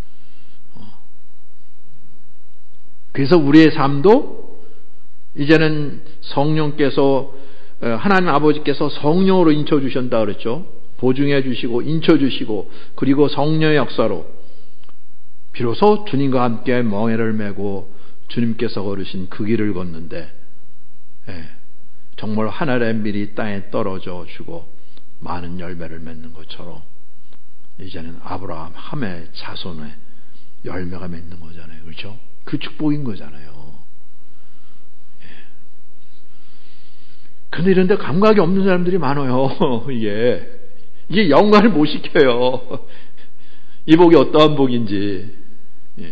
그래서 우리의 삶도 이제는 성령께서, 하나님 아버지께서 성령으로 인쳐주신다 그랬죠. 보증해 주시고 인쳐주시고 그리고 성령의 역사로 비로소 주님과 함께 멍에를 메고 주님께서 걸으신 그 길을 걷는데 예, 정말 하늘의 밀이 땅에 떨어져 주고 많은 열매를 맺는 것처럼 이제는 아브라함 함의 자손의 열매가 맺는 거잖아요. 그렇죠? 그 축복인 거잖아요. 예. 근데 이런 데 감각이 없는 사람들이 많아요. 이게 이게 연관을 못 시켜요. 이 복이 어떠한 복인지. 예.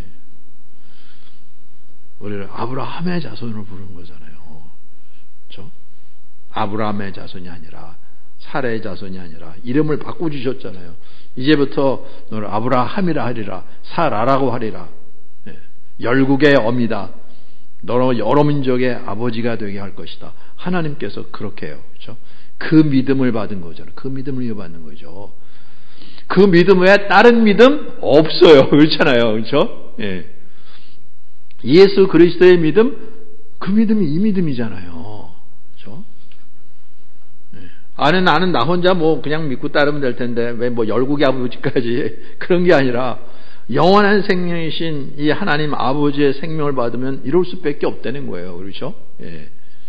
우리를 아브라함의 자손으로 부르는 거잖아요. 그렇죠? 아브라함의 자손이 아니라 사라의 자손이 아니라 이름을 바꿔주셨잖아요. 이제부터 너를 아브라함이라 하리라. 사라라고 하리라. 예. 열국의 어미다. 너로 여러 민족의 아버지가 되게 할 것이다. 하나님께서 그렇게 해요. 그렇죠? 그 믿음을 받은 거잖아요. 그 믿음을 이어받는 거죠. 그 믿음 외에 다른 믿음 없어요. 그렇잖아요. 그렇죠? 예. 예수 그리스도의 믿음, 그 믿음이 이 믿음이잖아요. 그렇죠? 예. 아는 나는 나 혼자 뭐 그냥 믿고 따르면 될 텐데 왜 뭐 열국의 아버지까지 그런 게 아니라 영원한 생명이신 이 하나님 아버지의 생명을 받으면 이럴 수밖에 없다는 거예요. 그렇죠? 예.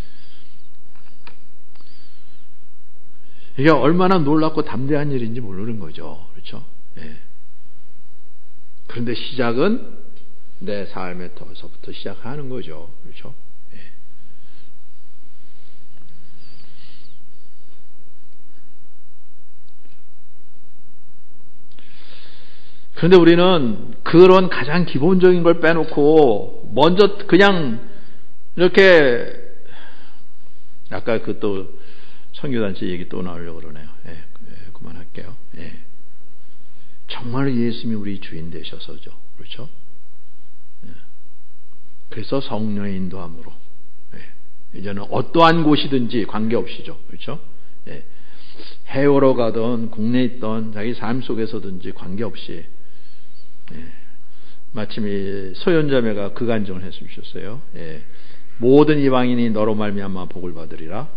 이게 얼마나 놀랍고 담대한 일인지 모르는 거죠. 그렇죠? 예. 그런데 시작은 내 삶에서부터 시작하는 거죠. 그렇죠? 예. 그런데 우리는 그런 가장 기본적인 걸 빼놓고 먼저 그냥 이렇게 아까 그 또 선교단체 얘기 또 나오려고 그러네요. 예, 예, 그만할게요. 예. 정말 예수님이 우리 주인 되셔서죠. 그렇죠? 예. 그래서 성령의 인도함으로 예. 이제는 어떠한 곳이든지 관계없이죠. 그렇죠? 예. 해외로 가든 국내에 있던 자기 삶 속에서든지 관계없이 예. 마침 이 소연자매가 그 간증을 해주셨어요. 예. 모든 이방인이 너로 말미암아 복을 받으리라.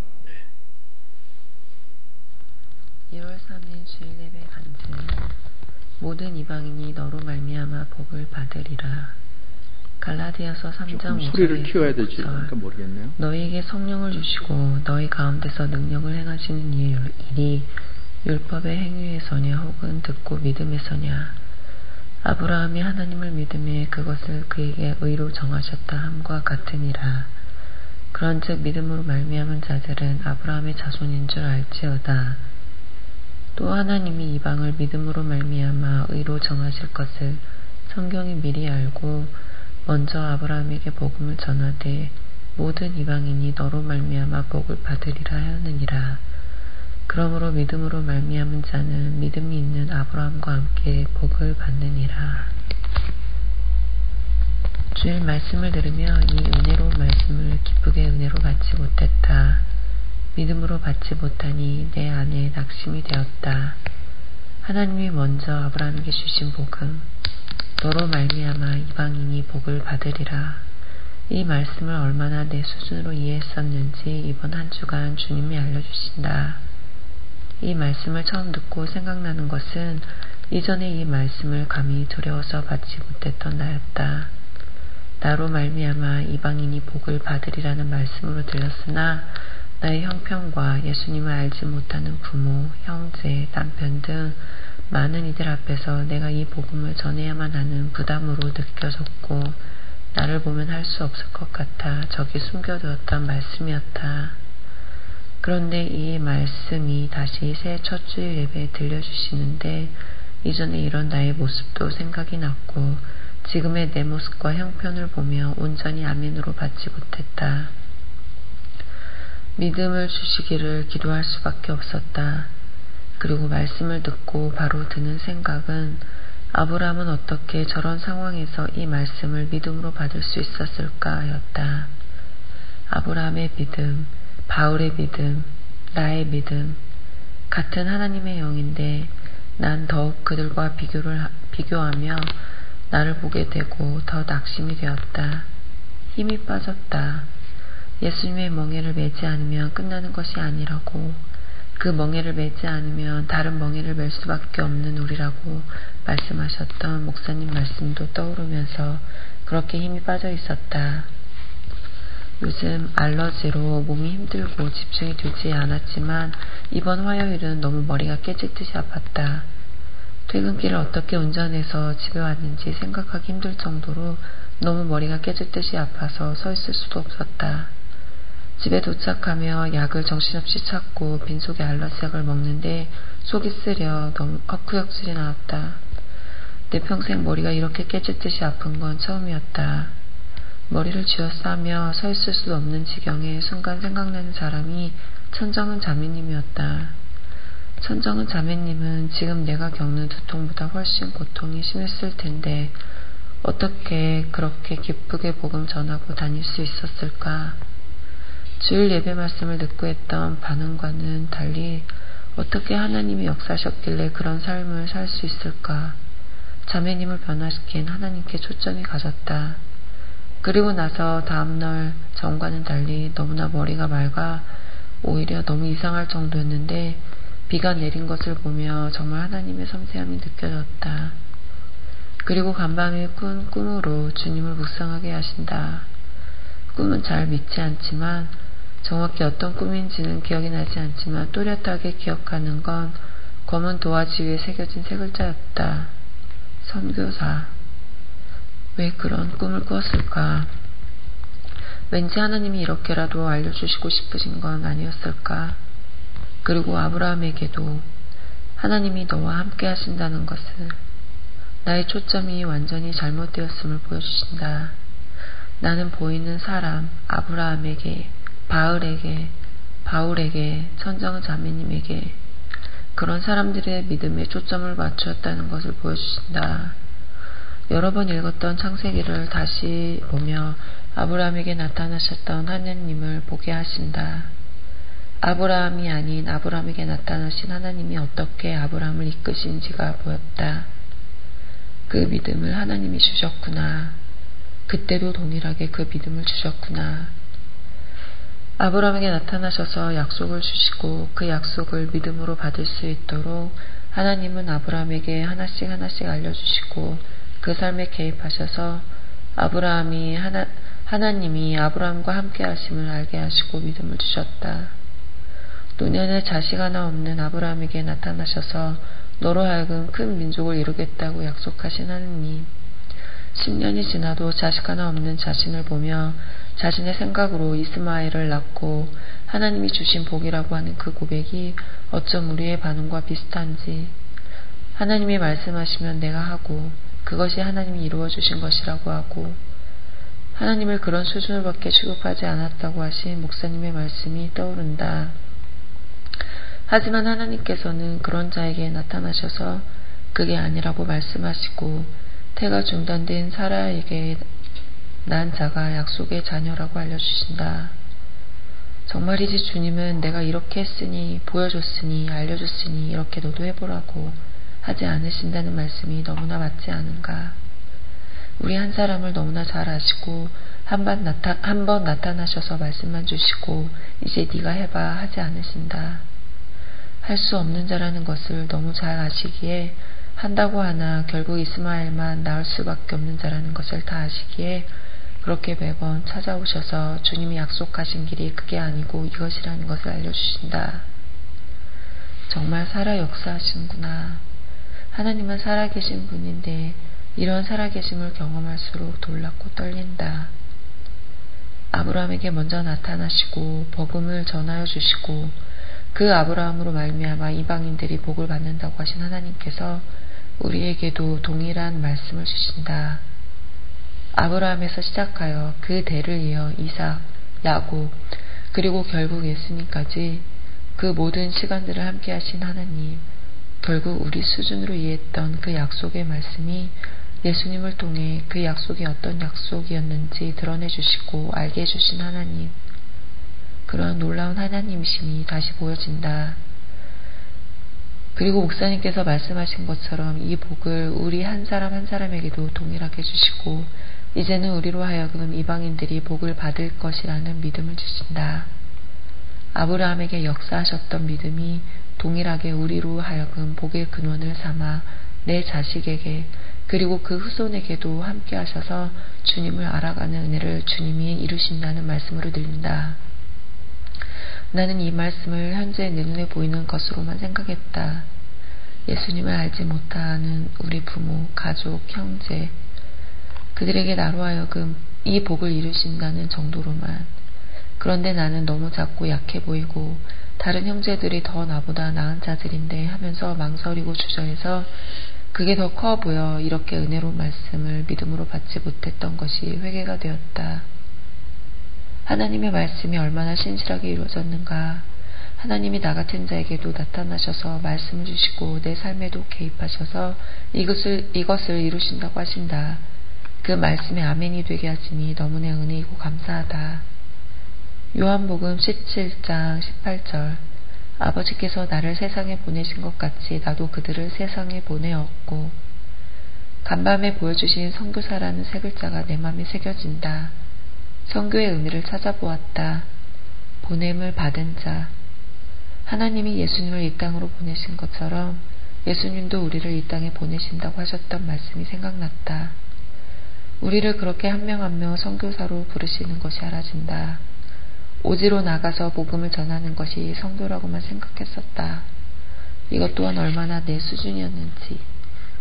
예. 일월 삼일 주일 예배 간증. 모든 이방인이 너로 말미암아 복을 받으리라. 갈라디아서 삼 장 오 소리를 키워야 되지. 그러니까 모르겠네요. 너희에게 성령을 주시고 너희 가운데서 능력을 행하시는 이 일이 율법의 행위에서냐 혹은 듣고 믿음에서냐. 아브라함이 하나님을 믿음에 그것을 그에게 의로 정하셨다 함과 같으니라. 그런즉 믿음으로 말미암은 자들은 아브라함의 자손인 줄 알지어다. 또 하나님이 이방을 믿음으로 말미암아 의로 정하실 것을 성경이 미리 알고 먼저 아브라함에게 복음을 전하되 모든 이방인이 너로 말미암아 복을 받으리라 하느니라. 그러므로 믿음으로 말미암은 자는 믿음이 있는 아브라함과 함께 복을 받느니라. 주일 말씀을 들으며 이 은혜로운 말씀을 기쁘게 은혜로 받지 못했다. 믿음으로 받지 못하니 내 안에 낙심이 되었다. 하나님이 먼저 아브라함에게 주신 복음, 너로 말미암아 이방인이 복을 받으리라. 이 말씀을 얼마나 내 수준으로 이해했었는지 이번 한 주간 주님이 알려주신다. 이 말씀을 처음 듣고 생각나는 것은 이전에 이 말씀을 감히 두려워서 받지 못했던 나였다. 나로 말미암아 이방인이 복을 받으리라는 말씀으로 들렸으나 나의 형편과 예수님을 알지 못하는 부모, 형제, 남편 등 많은 이들 앞에서 내가 이 복음을 전해야만 하는 부담으로 느껴졌고 나를 보면 할 수 없을 것 같아 저기 숨겨두었던 말씀이었다. 그런데 이 말씀이 다시 새해 첫 주일 예배에 들려주시는데 이전에 이런 나의 모습도 생각이 났고 지금의 내 모습과 형편을 보며 온전히 아멘으로 받지 못했다. 믿음을 주시기를 기도할 수밖에 없었다. 그리고 말씀을 듣고 바로 드는 생각은 아브라함은 어떻게 저런 상황에서 이 말씀을 믿음으로 받을 수 있었을까 하였다. 아브라함의 믿음, 바울의 믿음, 나의 믿음, 같은 하나님의 영인데 난 더욱 그들과 비교를, 비교하며 나를 보게 되고 더 낙심이 되었다. 힘이 빠졌다. 예수님의 멍에를 매지 않으면 끝나는 것이 아니라고, 그 멍에를 매지 않으면 다른 멍에를 맬 수밖에 없는 우리라고 말씀하셨던 목사님 말씀도 떠오르면서 그렇게 힘이 빠져 있었다. 요즘 알러지로 몸이 힘들고 집중이 되지 않았지만 이번 화요일은 너무 머리가 깨질 듯이 아팠다. 퇴근길을 어떻게 운전해서 집에 왔는지 생각하기 힘들 정도로 너무 머리가 깨질 듯이 아파서 서 있을 수도 없었다. 집에 도착하며 약을 정신없이 찾고 빈속에 알러지 약을 먹는데 속이 쓰려 너무 헛구역질이 나왔다. 내 평생 머리가 이렇게 깨질 듯이 아픈 건 처음이었다. 머리를 쥐어싸며 서 있을 수 없는 지경에 순간 생각나는 사람이 천정은 자매님이었다. 천정은 자매님은 지금 내가 겪는 두통보다 훨씬 고통이 심했을 텐데 어떻게 그렇게 기쁘게 복음 전하고 다닐 수 있었을까? 주일 예배 말씀을 듣고 했던 반응과는 달리 어떻게 하나님이 역사하셨길래 그런 삶을 살 수 있을까? 자매님을 변화시킨 하나님께 초점이 가졌다. 그리고 나서 다음날 전과는 달리 너무나 머리가 맑아 오히려 너무 이상할 정도였는데 비가 내린 것을 보며 정말 하나님의 섬세함이 느껴졌다. 그리고 간밤에 꾼 꿈으로 주님을 묵상하게 하신다. 꿈은 잘 믿지 않지만 정확히 어떤 꿈인지는 기억이 나지 않지만 또렷하게 기억하는 건 검은 도화지 위에 새겨진 세 글자였다. 선교사. 왜 그런 꿈을 꾸었을까? 왠지 하나님이 이렇게라도 알려주시고 싶으신 건 아니었을까? 그리고 아브라함에게도 하나님이 너와 함께 하신다는 것을, 나의 초점이 완전히 잘못되었음을 보여주신다. 나는 보이는 사람, 아브라함에게, 바울에게, 바울에게, 천정 자매님에게 그런 사람들의 믿음에 초점을 맞추었다는 것을 보여주신다. 여러 번 읽었던 창세기를 다시 보며 아브라함에게 나타나셨던 하나님을 보게 하신다. 아브라함이 아닌 아브라함에게 나타나신 하나님이 어떻게 아브라함을 이끄신지가 보였다. 그 믿음을 하나님이 주셨구나. 그때도 동일하게 그 믿음을 주셨구나. 아브라함에게 나타나셔서 약속을 주시고 그 약속을 믿음으로 받을 수 있도록 하나님은 아브라함에게 하나씩 하나씩 알려주시고 그 삶에 개입하셔서 아브라함이 하나, 하나님이 아브라함과 함께 하심을 알게 하시고 믿음을 주셨다. 노년에 자식 하나 없는 아브라함에게 나타나셔서 너로 하여금 큰 민족을 이루겠다고 약속하신 하느님, 십 년이 지나도 자식 하나 없는 자신을 보며 자신의 생각으로 이스마엘을 낳고 하나님이 주신 복이라고 하는 그 고백이 어쩜 우리의 반응과 비슷한지, 하나님이 말씀하시면 내가 하고 그것이 하나님이 이루어주신 것이라고 하고, 하나님을 그런 수준으로밖에 취급하지 않았다고 하신 목사님의 말씀이 떠오른다. 하지만 하나님께서는 그런 자에게 나타나셔서 그게 아니라고 말씀하시고 태가 중단된 사라에게 난 자가 약속의 자녀라고 알려주신다. 정말이지 주님은 내가 이렇게 했으니 보여줬으니 알려줬으니 이렇게 너도 해보라고 하지 않으신다는 말씀이 너무나 맞지 않은가. 우리 한 사람을 너무나 잘 아시고 한 번 나타, 한 번 나타나셔서 말씀만 주시고 이제 네가 해봐 하지 않으신다. 할 수 없는 자라는 것을 너무 잘 아시기에 한다고 하나 결국 이스마엘만 낳을 수밖에 없는 자라는 것을 다 아시기에 그렇게 매번 찾아오셔서 주님이 약속하신 길이 그게 아니고 이것이라는 것을 알려주신다. 정말 살아 역사하시는구나. 하나님은 살아계신 분인데 이런 살아계심을 경험할수록 놀랍고 떨린다. 아브라함에게 먼저 나타나시고 복음을 전하여 주시고 그 아브라함으로 말미암아 이방인들이 복을 받는다고 하신 하나님께서 우리에게도 동일한 말씀을 주신다. 아브라함에서 시작하여 그 대를 이어 이삭, 야곱, 그리고 결국 예수님까지 그 모든 시간들을 함께 하신 하나님, 결국 우리 수준으로 이해했던 그 약속의 말씀이 예수님을 통해 그 약속이 어떤 약속이었는지 드러내 주시고 알게 해주신 하나님, 그러한 놀라운 하나님이심이 다시 보여진다. 그리고 목사님께서 말씀하신 것처럼 이 복을 우리 한 사람 한 사람에게도 동일하게 주시고 이제는 우리로 하여금 이방인들이 복을 받을 것이라는 믿음을 주신다. 아브라함에게 역사하셨던 믿음이 동일하게 우리로 하여금 복의 근원을 삼아 내 자식에게 그리고 그 후손에게도 함께 하셔서 주님을 알아가는 은혜를 주님이 이루신다는 말씀으로 들린다. 나는 이 말씀을 현재 내 눈에 보이는 것으로만 생각했다. 예수님을 알지 못하는 우리 부모, 가족, 형제, 그들에게 나로 하여금 이 복을 이루신다는 정도로만. 그런데 나는 너무 작고 약해 보이고 다른 형제들이 더 나보다 나은 자들인데 하면서 망설이고 주저해서 그게 더 커 보여 이렇게 은혜로운 말씀을 믿음으로 받지 못했던 것이 회개가 되었다. 하나님의 말씀이 얼마나 신실하게 이루어졌는가. 하나님이 나 같은 자에게도 나타나셔서 말씀을 주시고 내 삶에도 개입하셔서 이것을, 이것을 이루신다고 하신다. 그 말씀에 아멘이 되게 하시니 너무나 은혜이고 감사하다. 요한복음 십칠 장 십팔 절, 아버지께서 나를 세상에 보내신 것 같이 나도 그들을 세상에 보내었고, 간밤에 보여주신 선교사라는 세 글자가 내 맘에 새겨진다. 선교의 의미를 찾아보았다. 보냄을 받은 자. 하나님이 예수님을 이 땅으로 보내신 것처럼 예수님도 우리를 이 땅에 보내신다고 하셨던 말씀이 생각났다. 우리를 그렇게 한 명 한 명 선교사로 부르시는 것이 알아진다. 오지로 나가서 복음을 전하는 것이 선교라고만 생각했었다. 이것 또한 얼마나 내 수준이었는지,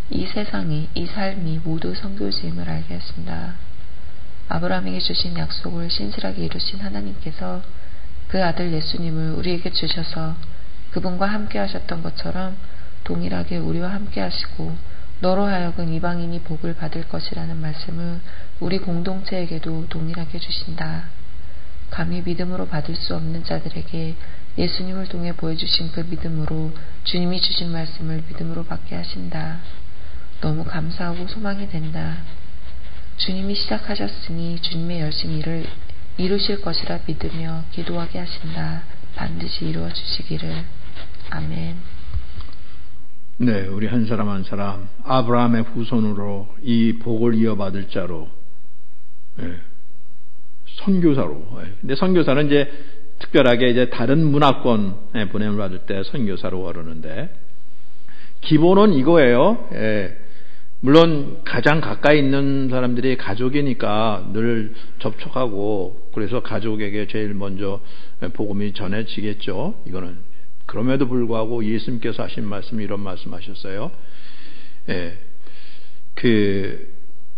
이 세상이, 이 삶이 모두 선교지임을 알게 했습니다. 아브라함에게 주신 약속을 신실하게 이루신 하나님께서 그 아들 예수님을 우리에게 주셔서 그분과 함께 하셨던 것처럼 동일하게 우리와 함께 하시고 너로 하여금 이방인이 복을 받을 것이라는 말씀을 우리 공동체에게도 동일하게 주신다. 감히 믿음으로 받을 수 없는 자들에게 예수님을 통해 보여주신 그 믿음으로 주님이 주신 말씀을 믿음으로 받게 하신다. 너무 감사하고 소망이 된다. 주님이 시작하셨으니 주님의 열심히 일을 이루실 것이라 믿으며 기도하게 하신다. 반드시 이루어 주시기를. 아멘. 네, 우리 한 사람 한 사람 아브라함의 후손으로 이 복을 이어받을 자로, 네, 선교사로. 근데 선교사는 이제 특별하게 이제 다른 문화권에 보냄을 받을 때 선교사로 그러는데, 기본은 이거예요. 예, 물론 가장 가까이 있는 사람들이 가족이니까 늘 접촉하고, 그래서 가족에게 제일 먼저 복음이 전해지겠죠. 이거는. 그럼에도 불구하고 예수님께서 하신 말씀이 이런 말씀하셨어요. 예, 그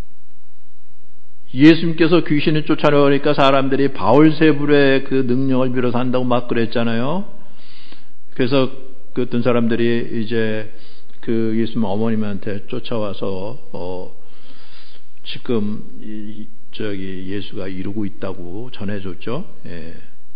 예수님께서 귀신을 쫓아내니까 사람들이 바울세불의 그 능력을 빌어서 한다고 막 그랬잖아요. 그래서 그 어떤 사람들이 이제 그 예수님 어머님한테 쫓아와서 어 지금 이, 저기 예수가 이루고 있다고 전해줬죠. 예.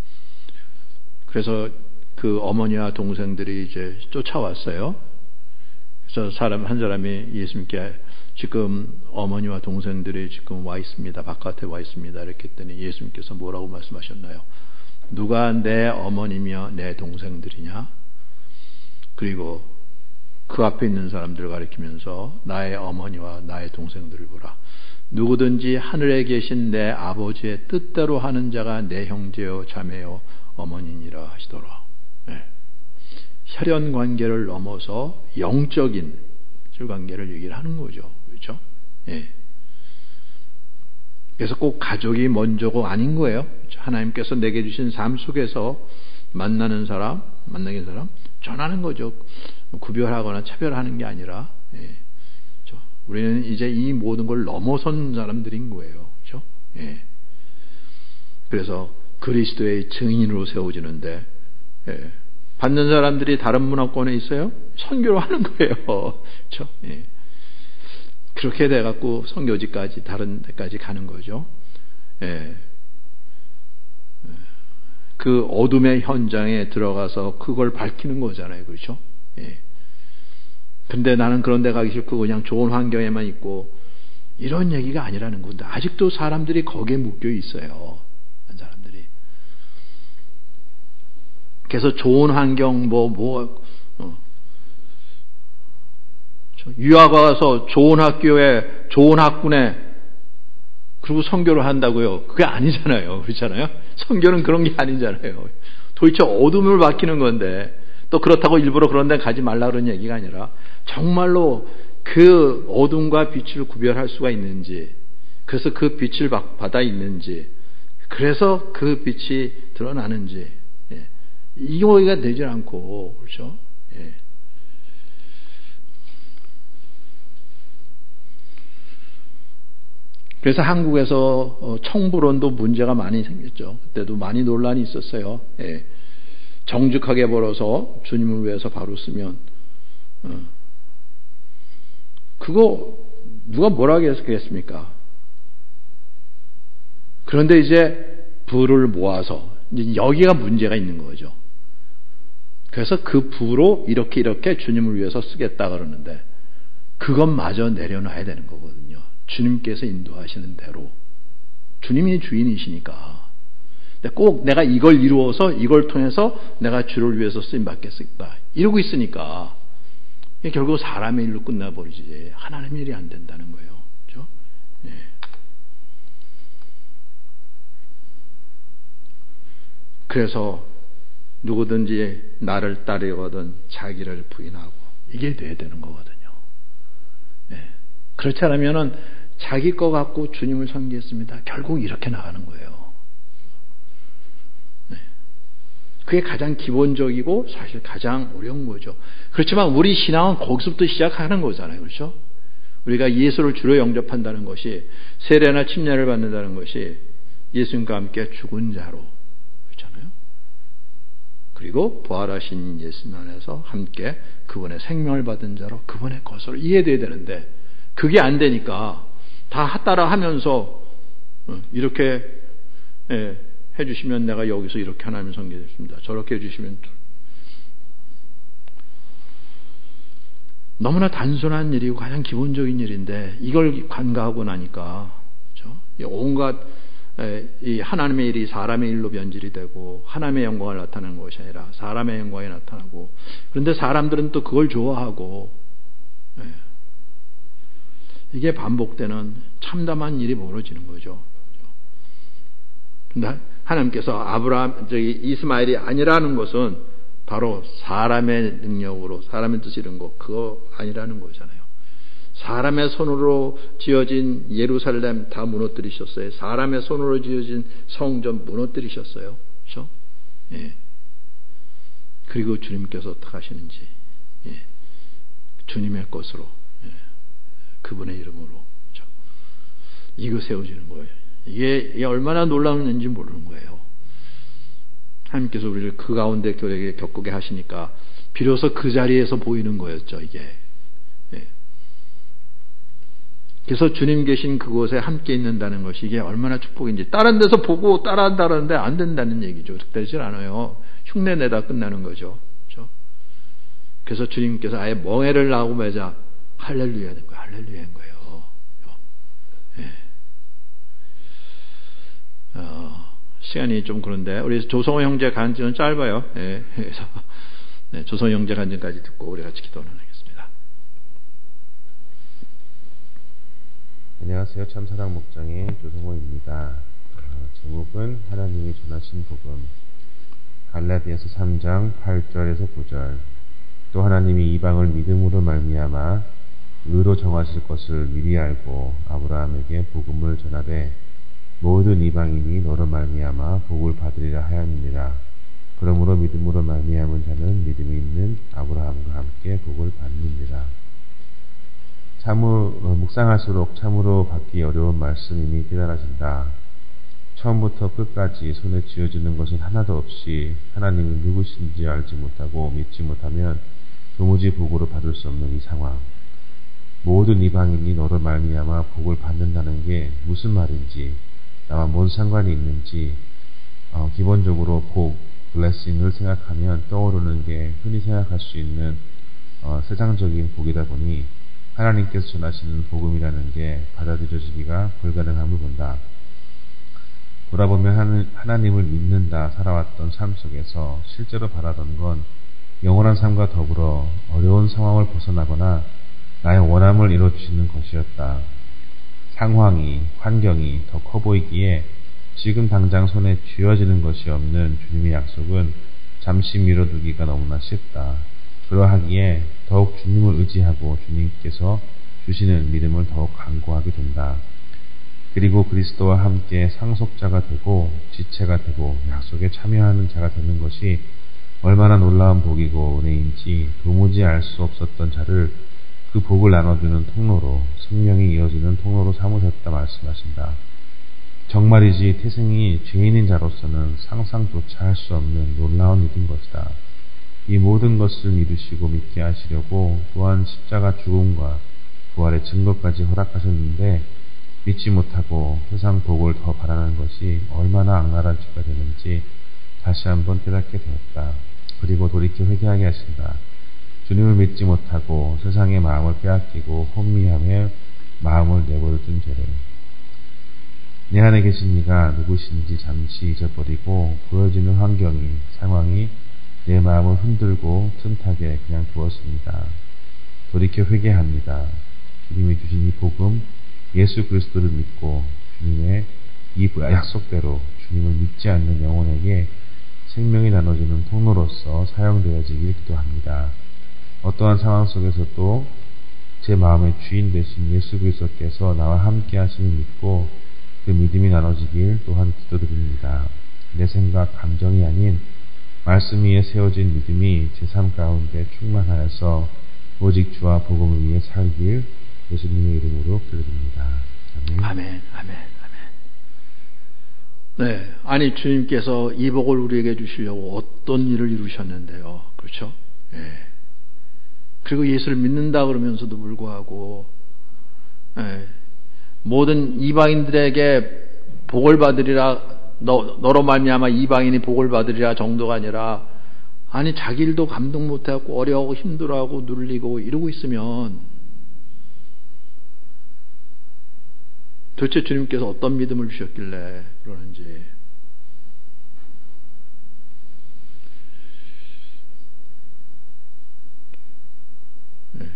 그래서 그 어머니와 동생들이 이제 쫓아왔어요. 그래서 사람 한 사람이 예수님께 지금 어머니와 동생들이 지금 와 있습니다. 바깥에 와 있습니다. 이렇게 했더니 예수님께서 뭐라고 말씀하셨나요? 누가 내 어머니며 내 동생들이냐? 그리고 그 앞에 있는 사람들을 가리키면서 나의 어머니와 나의 동생들을 보라. 누구든지 하늘에 계신 내 아버지의 뜻대로 하는 자가 내 형제요 자매요 어머니니라 하시더라. 네. 혈연 관계를 넘어서 영적인 관계를 얘기를 하는 거죠. 그렇죠? 예. 그래서 꼭 가족이 먼저고 아닌 거예요. 그렇죠? 하나님께서 내게 주신 삶 속에서 만나는 사람, 만나는 사람, 전하는 거죠. 구별하거나 차별하는 게 아니라, 예. 그렇죠? 우리는 이제 이 모든 걸 넘어선 사람들인 거예요. 그렇죠? 예. 그래서 그리스도의 증인으로 세워지는데, 예. 받는 사람들이 다른 문화권에 있어요? 선교를 하는 거예요. 그렇죠? 예. 그렇게 돼갖고 선교지까지 다른 데까지 가는 거죠. 예. 그 어둠의 현장에 들어가서 그걸 밝히는 거잖아요. 그렇죠? 예. 근데 나는 그런 데 가기 싫고 그냥 좋은 환경에만 있고 이런 얘기가 아니라는 건데 아직도 사람들이 거기에 묶여 있어요. 사람들이. 그래서 좋은 환경 뭐 뭐 어. 유학 와서 좋은 학교에 좋은 학군에 그리고 선교를 한다고요. 그게 아니잖아요. 그렇잖아요. 선교는 그런 게 아니잖아요. 도대체 어둠을 밝히는 건데 또 그렇다고 일부러 그런 데 가지 말라 그런 얘기가 아니라 정말로 그 어둠과 빛을 구별할 수가 있는지, 그래서 그 빛을 받아 있는지, 그래서 그 빛이 드러나는지, 예. 이거가 되지 않고, 그렇죠? 예. 그래서 한국에서 청부론도 문제가 많이 생겼죠. 그때도 많이 논란이 있었어요. 예. 정직하게 벌어서 주님을 위해서 바로 쓰면 어. 그거 누가 뭐라고 했겠습니까? 그런데 이제 부를 모아서 이제 여기가 문제가 있는 거죠. 그래서 그 부로 이렇게 이렇게 주님을 위해서 쓰겠다 그러는데 그것마저 내려놔야 되는 거거든요. 주님께서 인도하시는 대로. 주님이 주인이시니까. 근데 꼭 내가 이걸 이루어서 이걸 통해서 내가 주를 위해서 쓰임받겠습니다. 이러고 있으니까 결국 사람의 일로 끝나버리지 하나님의 일이 안 된다는 거예요. 그렇죠? 예. 그래서 누구든지 나를 따르거든 자기를 부인하고 이게 돼야 되는 거거든요. 예. 그렇지 않으면은 자기 거 갖고 주님을 섬기겠습니다. 결국 이렇게 나가는 거예요. 네. 그게 가장 기본적이고 사실 가장 어려운 거죠. 그렇지만 우리 신앙은 거기서부터 시작하는 거잖아요. 그렇죠? 우리가 예수를 주로 영접한다는 것이, 세례나 침례를 받는다는 것이 예수님과 함께 죽은 자로, 그렇잖아요. 그리고 부활하신 예수님 안에서 함께 그분의 생명을 받은 자로, 그분의 것으로 이해돼야 되는데, 그게 안 되니까 다 따라 하면서 이렇게 해주시면 내가 여기서 이렇게 하나님 섬기겠습니다, 저렇게 해주시면, 너무나 단순한 일이고 가장 기본적인 일인데 이걸 간과하고 나니까, 그렇죠? 온갖 이 하나님의 일이 사람의 일로 변질이 되고 하나님의 영광을 나타내는 것이 아니라 사람의 영광이 나타나고, 그런데 사람들은 또 그걸 좋아하고, 이게 반복되는 참담한 일이 벌어지는 거죠. 그런데 하나님께서 아브라함, 저기 이스마엘이 아니라는 것은 바로 사람의 능력으로, 사람의 뜻이 이런 거, 그거 아니라는 거잖아요. 사람의 손으로 지어진 예루살렘 다 무너뜨리셨어요. 사람의 손으로 지어진 성전 무너뜨리셨어요. 그렇죠? 예. 그리고 주님께서 어떻게 하시는지, 예. 주님의 것으로, 예. 그분의 이름으로, 그렇죠? 이거 세워지는 거예요. 이게, 이게 얼마나 놀라운 일인지 모르는 거예요. 하나님께서 우리를 그 가운데 겪게 하시니까 비로소 그 자리에서 보이는 거였죠, 이게. 예. 그래서 주님 계신 그곳에 함께 있는다는 것이 이게 얼마나 축복인지, 다른 데서 보고 따라한다는데 안 된다는 얘기죠. 되질 않아요. 흉내 내다 끝나는 거죠. 그렇죠? 그래서 주님께서 아예 멍에를 나고 매자 할렐루야는 거예요. 할렐루야인 거예요. 예. 어. 시간이 좀 그런데 우리 조성호 형제 간증은 짧아요. 네, 그래서 네, 조성호 형제 간증까지 듣고 우리 같이 기도 나누겠습니다. 안녕하세요. 참사랑 목장의 조성호입니다. 어, 제목은 하나님이 전하신 복음. 갈라디아서 삼 장 팔 절에서 구 절. 또 하나님이 이방을 믿음으로 말미암아 의로 정하실 것을 미리 알고 아브라함에게 복음을 전하되 모든 이방인이 너로 말미암아 복을 받으리라 하였느니라. 그러므로 믿음으로 말미암은 자는 믿음이 있는 아브라함과 함께 복을 받느니라. 참으로 묵상할수록 참으로 받기 어려운 말씀임이 깨달아진다. 처음부터 끝까지 손에 쥐어지는 것은 하나도 없이 하나님이 누구신지 알지 못하고 믿지 못하면 도무지 복으로 받을 수 없는 이 상황. 모든 이방인이 너로 말미암아 복을 받는다는 게 무슨 말인지, 나와 뭔 상관이 있는지, 어, 기본적으로 복, 블레싱을 생각하면 떠오르는 게 흔히 생각할 수 있는 어, 세상적인 복이다 보니 하나님께서 전하시는 복음이라는 게 받아들여지기가 불가능함을 본다. 돌아보면 하는, 하나님을 믿는다 살아왔던 삶 속에서 실제로 바라던 건 영원한 삶과 더불어 어려운 상황을 벗어나거나 나의 원함을 이뤄주시는 것이었다. 상황이, 환경이 더 커 보이기에 지금 당장 손에 쥐어지는 것이 없는 주님의 약속은 잠시 미뤄두기가 너무나 쉽다. 그러하기에 더욱 주님을 의지하고 주님께서 주시는 믿음을 더욱 간구하게 된다. 그리고 그리스도와 함께 상속자가 되고 지체가 되고 약속에 참여하는 자가 되는 것이 얼마나 놀라운 복이고 은혜인지 도무지 알 수 없었던 자를 그 복을 나눠주는 통로로, 생명이 이어지는 통로로 삼으셨다 말씀하신다. 정말이지 태생이 죄인인 자로서는 상상조차 할 수 없는 놀라운 일인 것이다. 이 모든 것을 믿으시고 믿게 하시려고 또한 십자가 죽음과 부활의 증거까지 허락하셨는데 믿지 못하고 세상 복을 더 바라는 것이 얼마나 악랄한 죄가 되는지 다시 한번 깨닫게 되었다. 그리고 돌이켜 회개하게 하신다. 주님을 믿지 못하고 세상의 마음을 빼앗기고 혼미함에 마음을 내버려둔 죄를. 내 안에 계신 이가 누구신지 잠시 잊어버리고 보여지는 환경이, 상황이 내 마음을 흔들고 틈타게 그냥 두었습니다. 돌이켜 회개합니다. 주님이 주신 이 복음, 예수 그리스도를 믿고 주님의 이 약속대로 주님을 믿지 않는 영혼에게 생명이 나눠지는 통로로서 사용되어지길 기도합니다. 어떠한 상황 속에서도 제 마음의 주인 되신 예수 그리스도께서 나와 함께 하심을 믿고 그 믿음이 나눠지길 또한 기도드립니다. 내 생각, 감정이 아닌 말씀 위에 세워진 믿음이 제 삶 가운데 충만하여서 오직 주와 복음을 위해 살길 예수님의 이름으로 기도드립니다. 아멘. 아멘, 아멘, 아멘. 네, 아니 주님께서 이 복을 우리에게 주시려고 어떤 일을 이루셨는데요, 그렇죠? 예. 그리고 예수를 믿는다 그러면서도 불구하고 예. 모든 이방인들에게 복을 받으리라, 너, 너로 말미암아 이방인이 복을 받으리라 정도가 아니라, 아니 자기 일도 감동 못하고 어려워하고 힘들어하고 눌리고 이러고 있으면 도대체 주님께서 어떤 믿음을 주셨길래 그러는지. 네.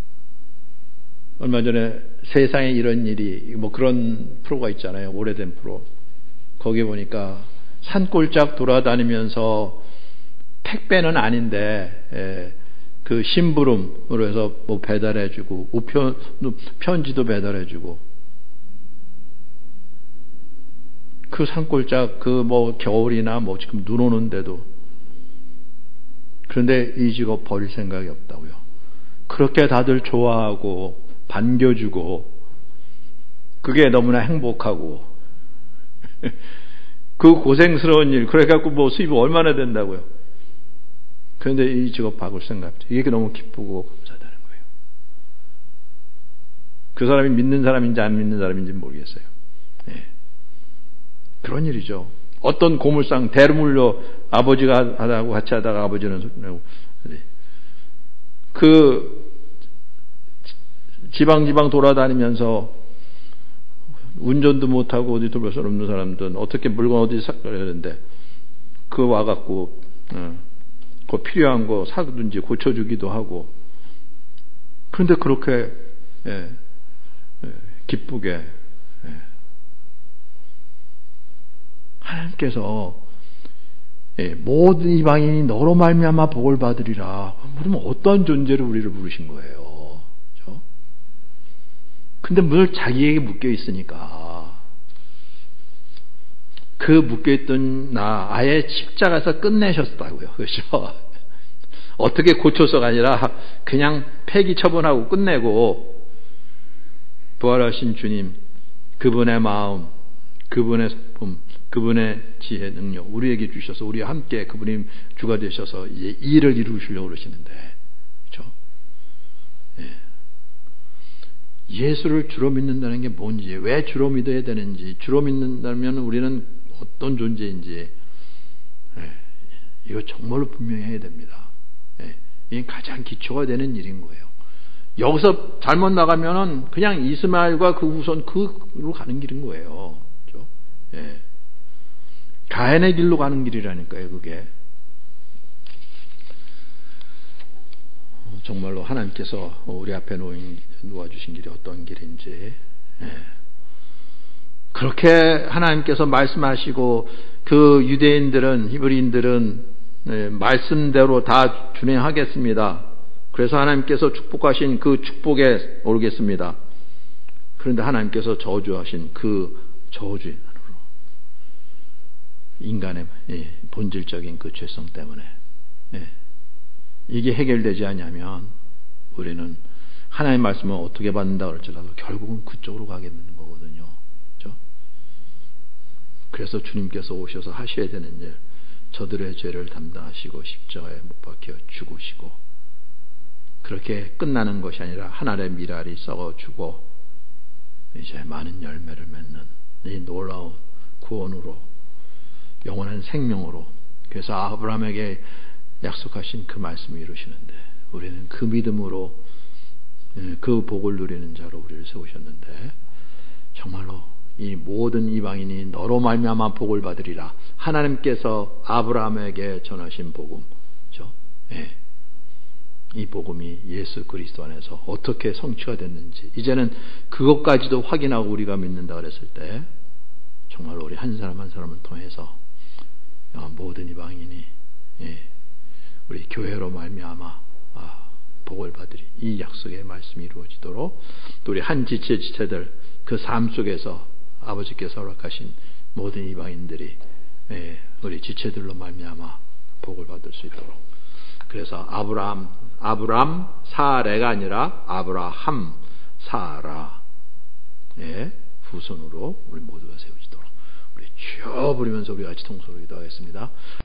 얼마 전에 세상에 이런 일이, 뭐 그런 프로가 있잖아요. 오래된 프로. 거기 보니까 산골짝 돌아다니면서 택배는 아닌데, 예, 그 심부름으로 해서 뭐 배달해주고, 우편, 편지도 배달해주고, 그 산골짝, 그 뭐 겨울이나 뭐 지금 눈 오는데도, 그런데 이 직업 버릴 생각이 없다고요. 그렇게 다들 좋아하고, 반겨주고, 그게 너무나 행복하고, 그 고생스러운 일, 그래갖고 뭐 수입이 얼마나 된다고요. 그런데 이 직업 바꿀 생각 없죠. 이게 너무 기쁘고 감사하다는 거예요. 그 사람이 믿는 사람인지 안 믿는 사람인지 모르겠어요. 네. 그런 일이죠. 어떤 고물상 대물로 아버지가 하다고 같이 하다가 아버지는 소리내고, 그 지방 지방 돌아다니면서 운전도 못하고 어디 돌볼 수 없는 사람들은 어떻게 물건 어디 사야 되는데, 그 와갖고 어, 그 필요한 거 사든지 고쳐주기도 하고. 그런데 그렇게 예, 예, 기쁘게 예. 하나님께서 예, 모든 이방인이 너로 말미암아 복을 받으리라. 그러면 어떠한 존재로 우리를 부르신 거예요? 그렇죠? 근데 늘 자기에게 묶여 있으니까 그 묶여있던 나 아예 십자가에서 끝내셨다고요. 그렇죠? 어떻게 고쳐서가 아니라 그냥 폐기 처분하고 끝내고, 부활하신 주님, 그분의 마음, 그분의 성품, 그분의 지혜, 능력 우리에게 주셔서 우리와 함께 그분이 주가 되셔서 이제 일을 이루시려고 그러시는데, 그렇죠? 예. 예수를 주로 믿는다는 게 뭔지, 왜 주로 믿어야 되는지, 주로 믿는다면 우리는 어떤 존재인지, 예, 이거 정말로 분명히 해야 됩니다. 예, 이게 가장 기초가 되는 일인 거예요. 여기서 잘못 나가면은 그냥 이스마엘과 그 후손 그로 가는 길인 거예요. 그렇죠? 예, 가인의 길로 가는 길이라니까요, 그게. 정말로 하나님께서 우리 앞에 놓아주신 길이 어떤 길인지, 예. 그렇게 하나님께서 말씀하시고 그 유대인들은, 히브리인들은 예, 말씀대로 다 준행하겠습니다. 그래서 하나님께서 축복하신 그 축복에 오르겠습니다. 그런데 하나님께서 저주하신 그 저주의 안으로, 인간의 예, 본질적인 그 죄성 때문에 예, 이게 해결되지 않으면 우리는 하나님의 말씀을 어떻게 받는다 할지라도 결국은 그쪽으로 가게 되는 거거든요. 그렇죠? 그래서 주님께서 오셔서 하셔야 되는 일, 저들의 죄를 담당하시고 십자가에 못 박혀 죽으시고, 그렇게 끝나는 것이 아니라 하늘의 미랄이 썩어주고 이제 많은 열매를 맺는 이 놀라운 구원으로, 영원한 생명으로, 그래서 아브라함에게 약속하신 그 말씀을 이루시는데, 우리는 그 믿음으로 그 복을 누리는 자로 우리를 세우셨는데, 정말로 이 모든 이방인이 너로 말미암아 복을 받으리라. 하나님께서 아브라함에게 전하신 복음, 그렇죠? 예. 이 복음이 예수 그리스도 안에서 어떻게 성취가 됐는지 이제는 그것까지도 확인하고 우리가 믿는다 그랬을 때, 정말로 우리 한 사람 한 사람을 통해서 모든 이방인이 예. 우리 교회로 말미암아 아, 복을 받으리, 이 약속의 말씀이 이루어지도록, 또 우리 한 지체 지체들 그 삶 속에서 아버지께서 허락하신 모든 이방인들이 예, 우리 지체들로 말미암아 복을 받을 수 있도록. 그래서 아브라함, 아브람 사레가 아니라 아브라함 사라의 후손으로 우리 모두가 세워지도록 우리 주여 부르면서 우리 같이 통솔을 기도하겠습니다.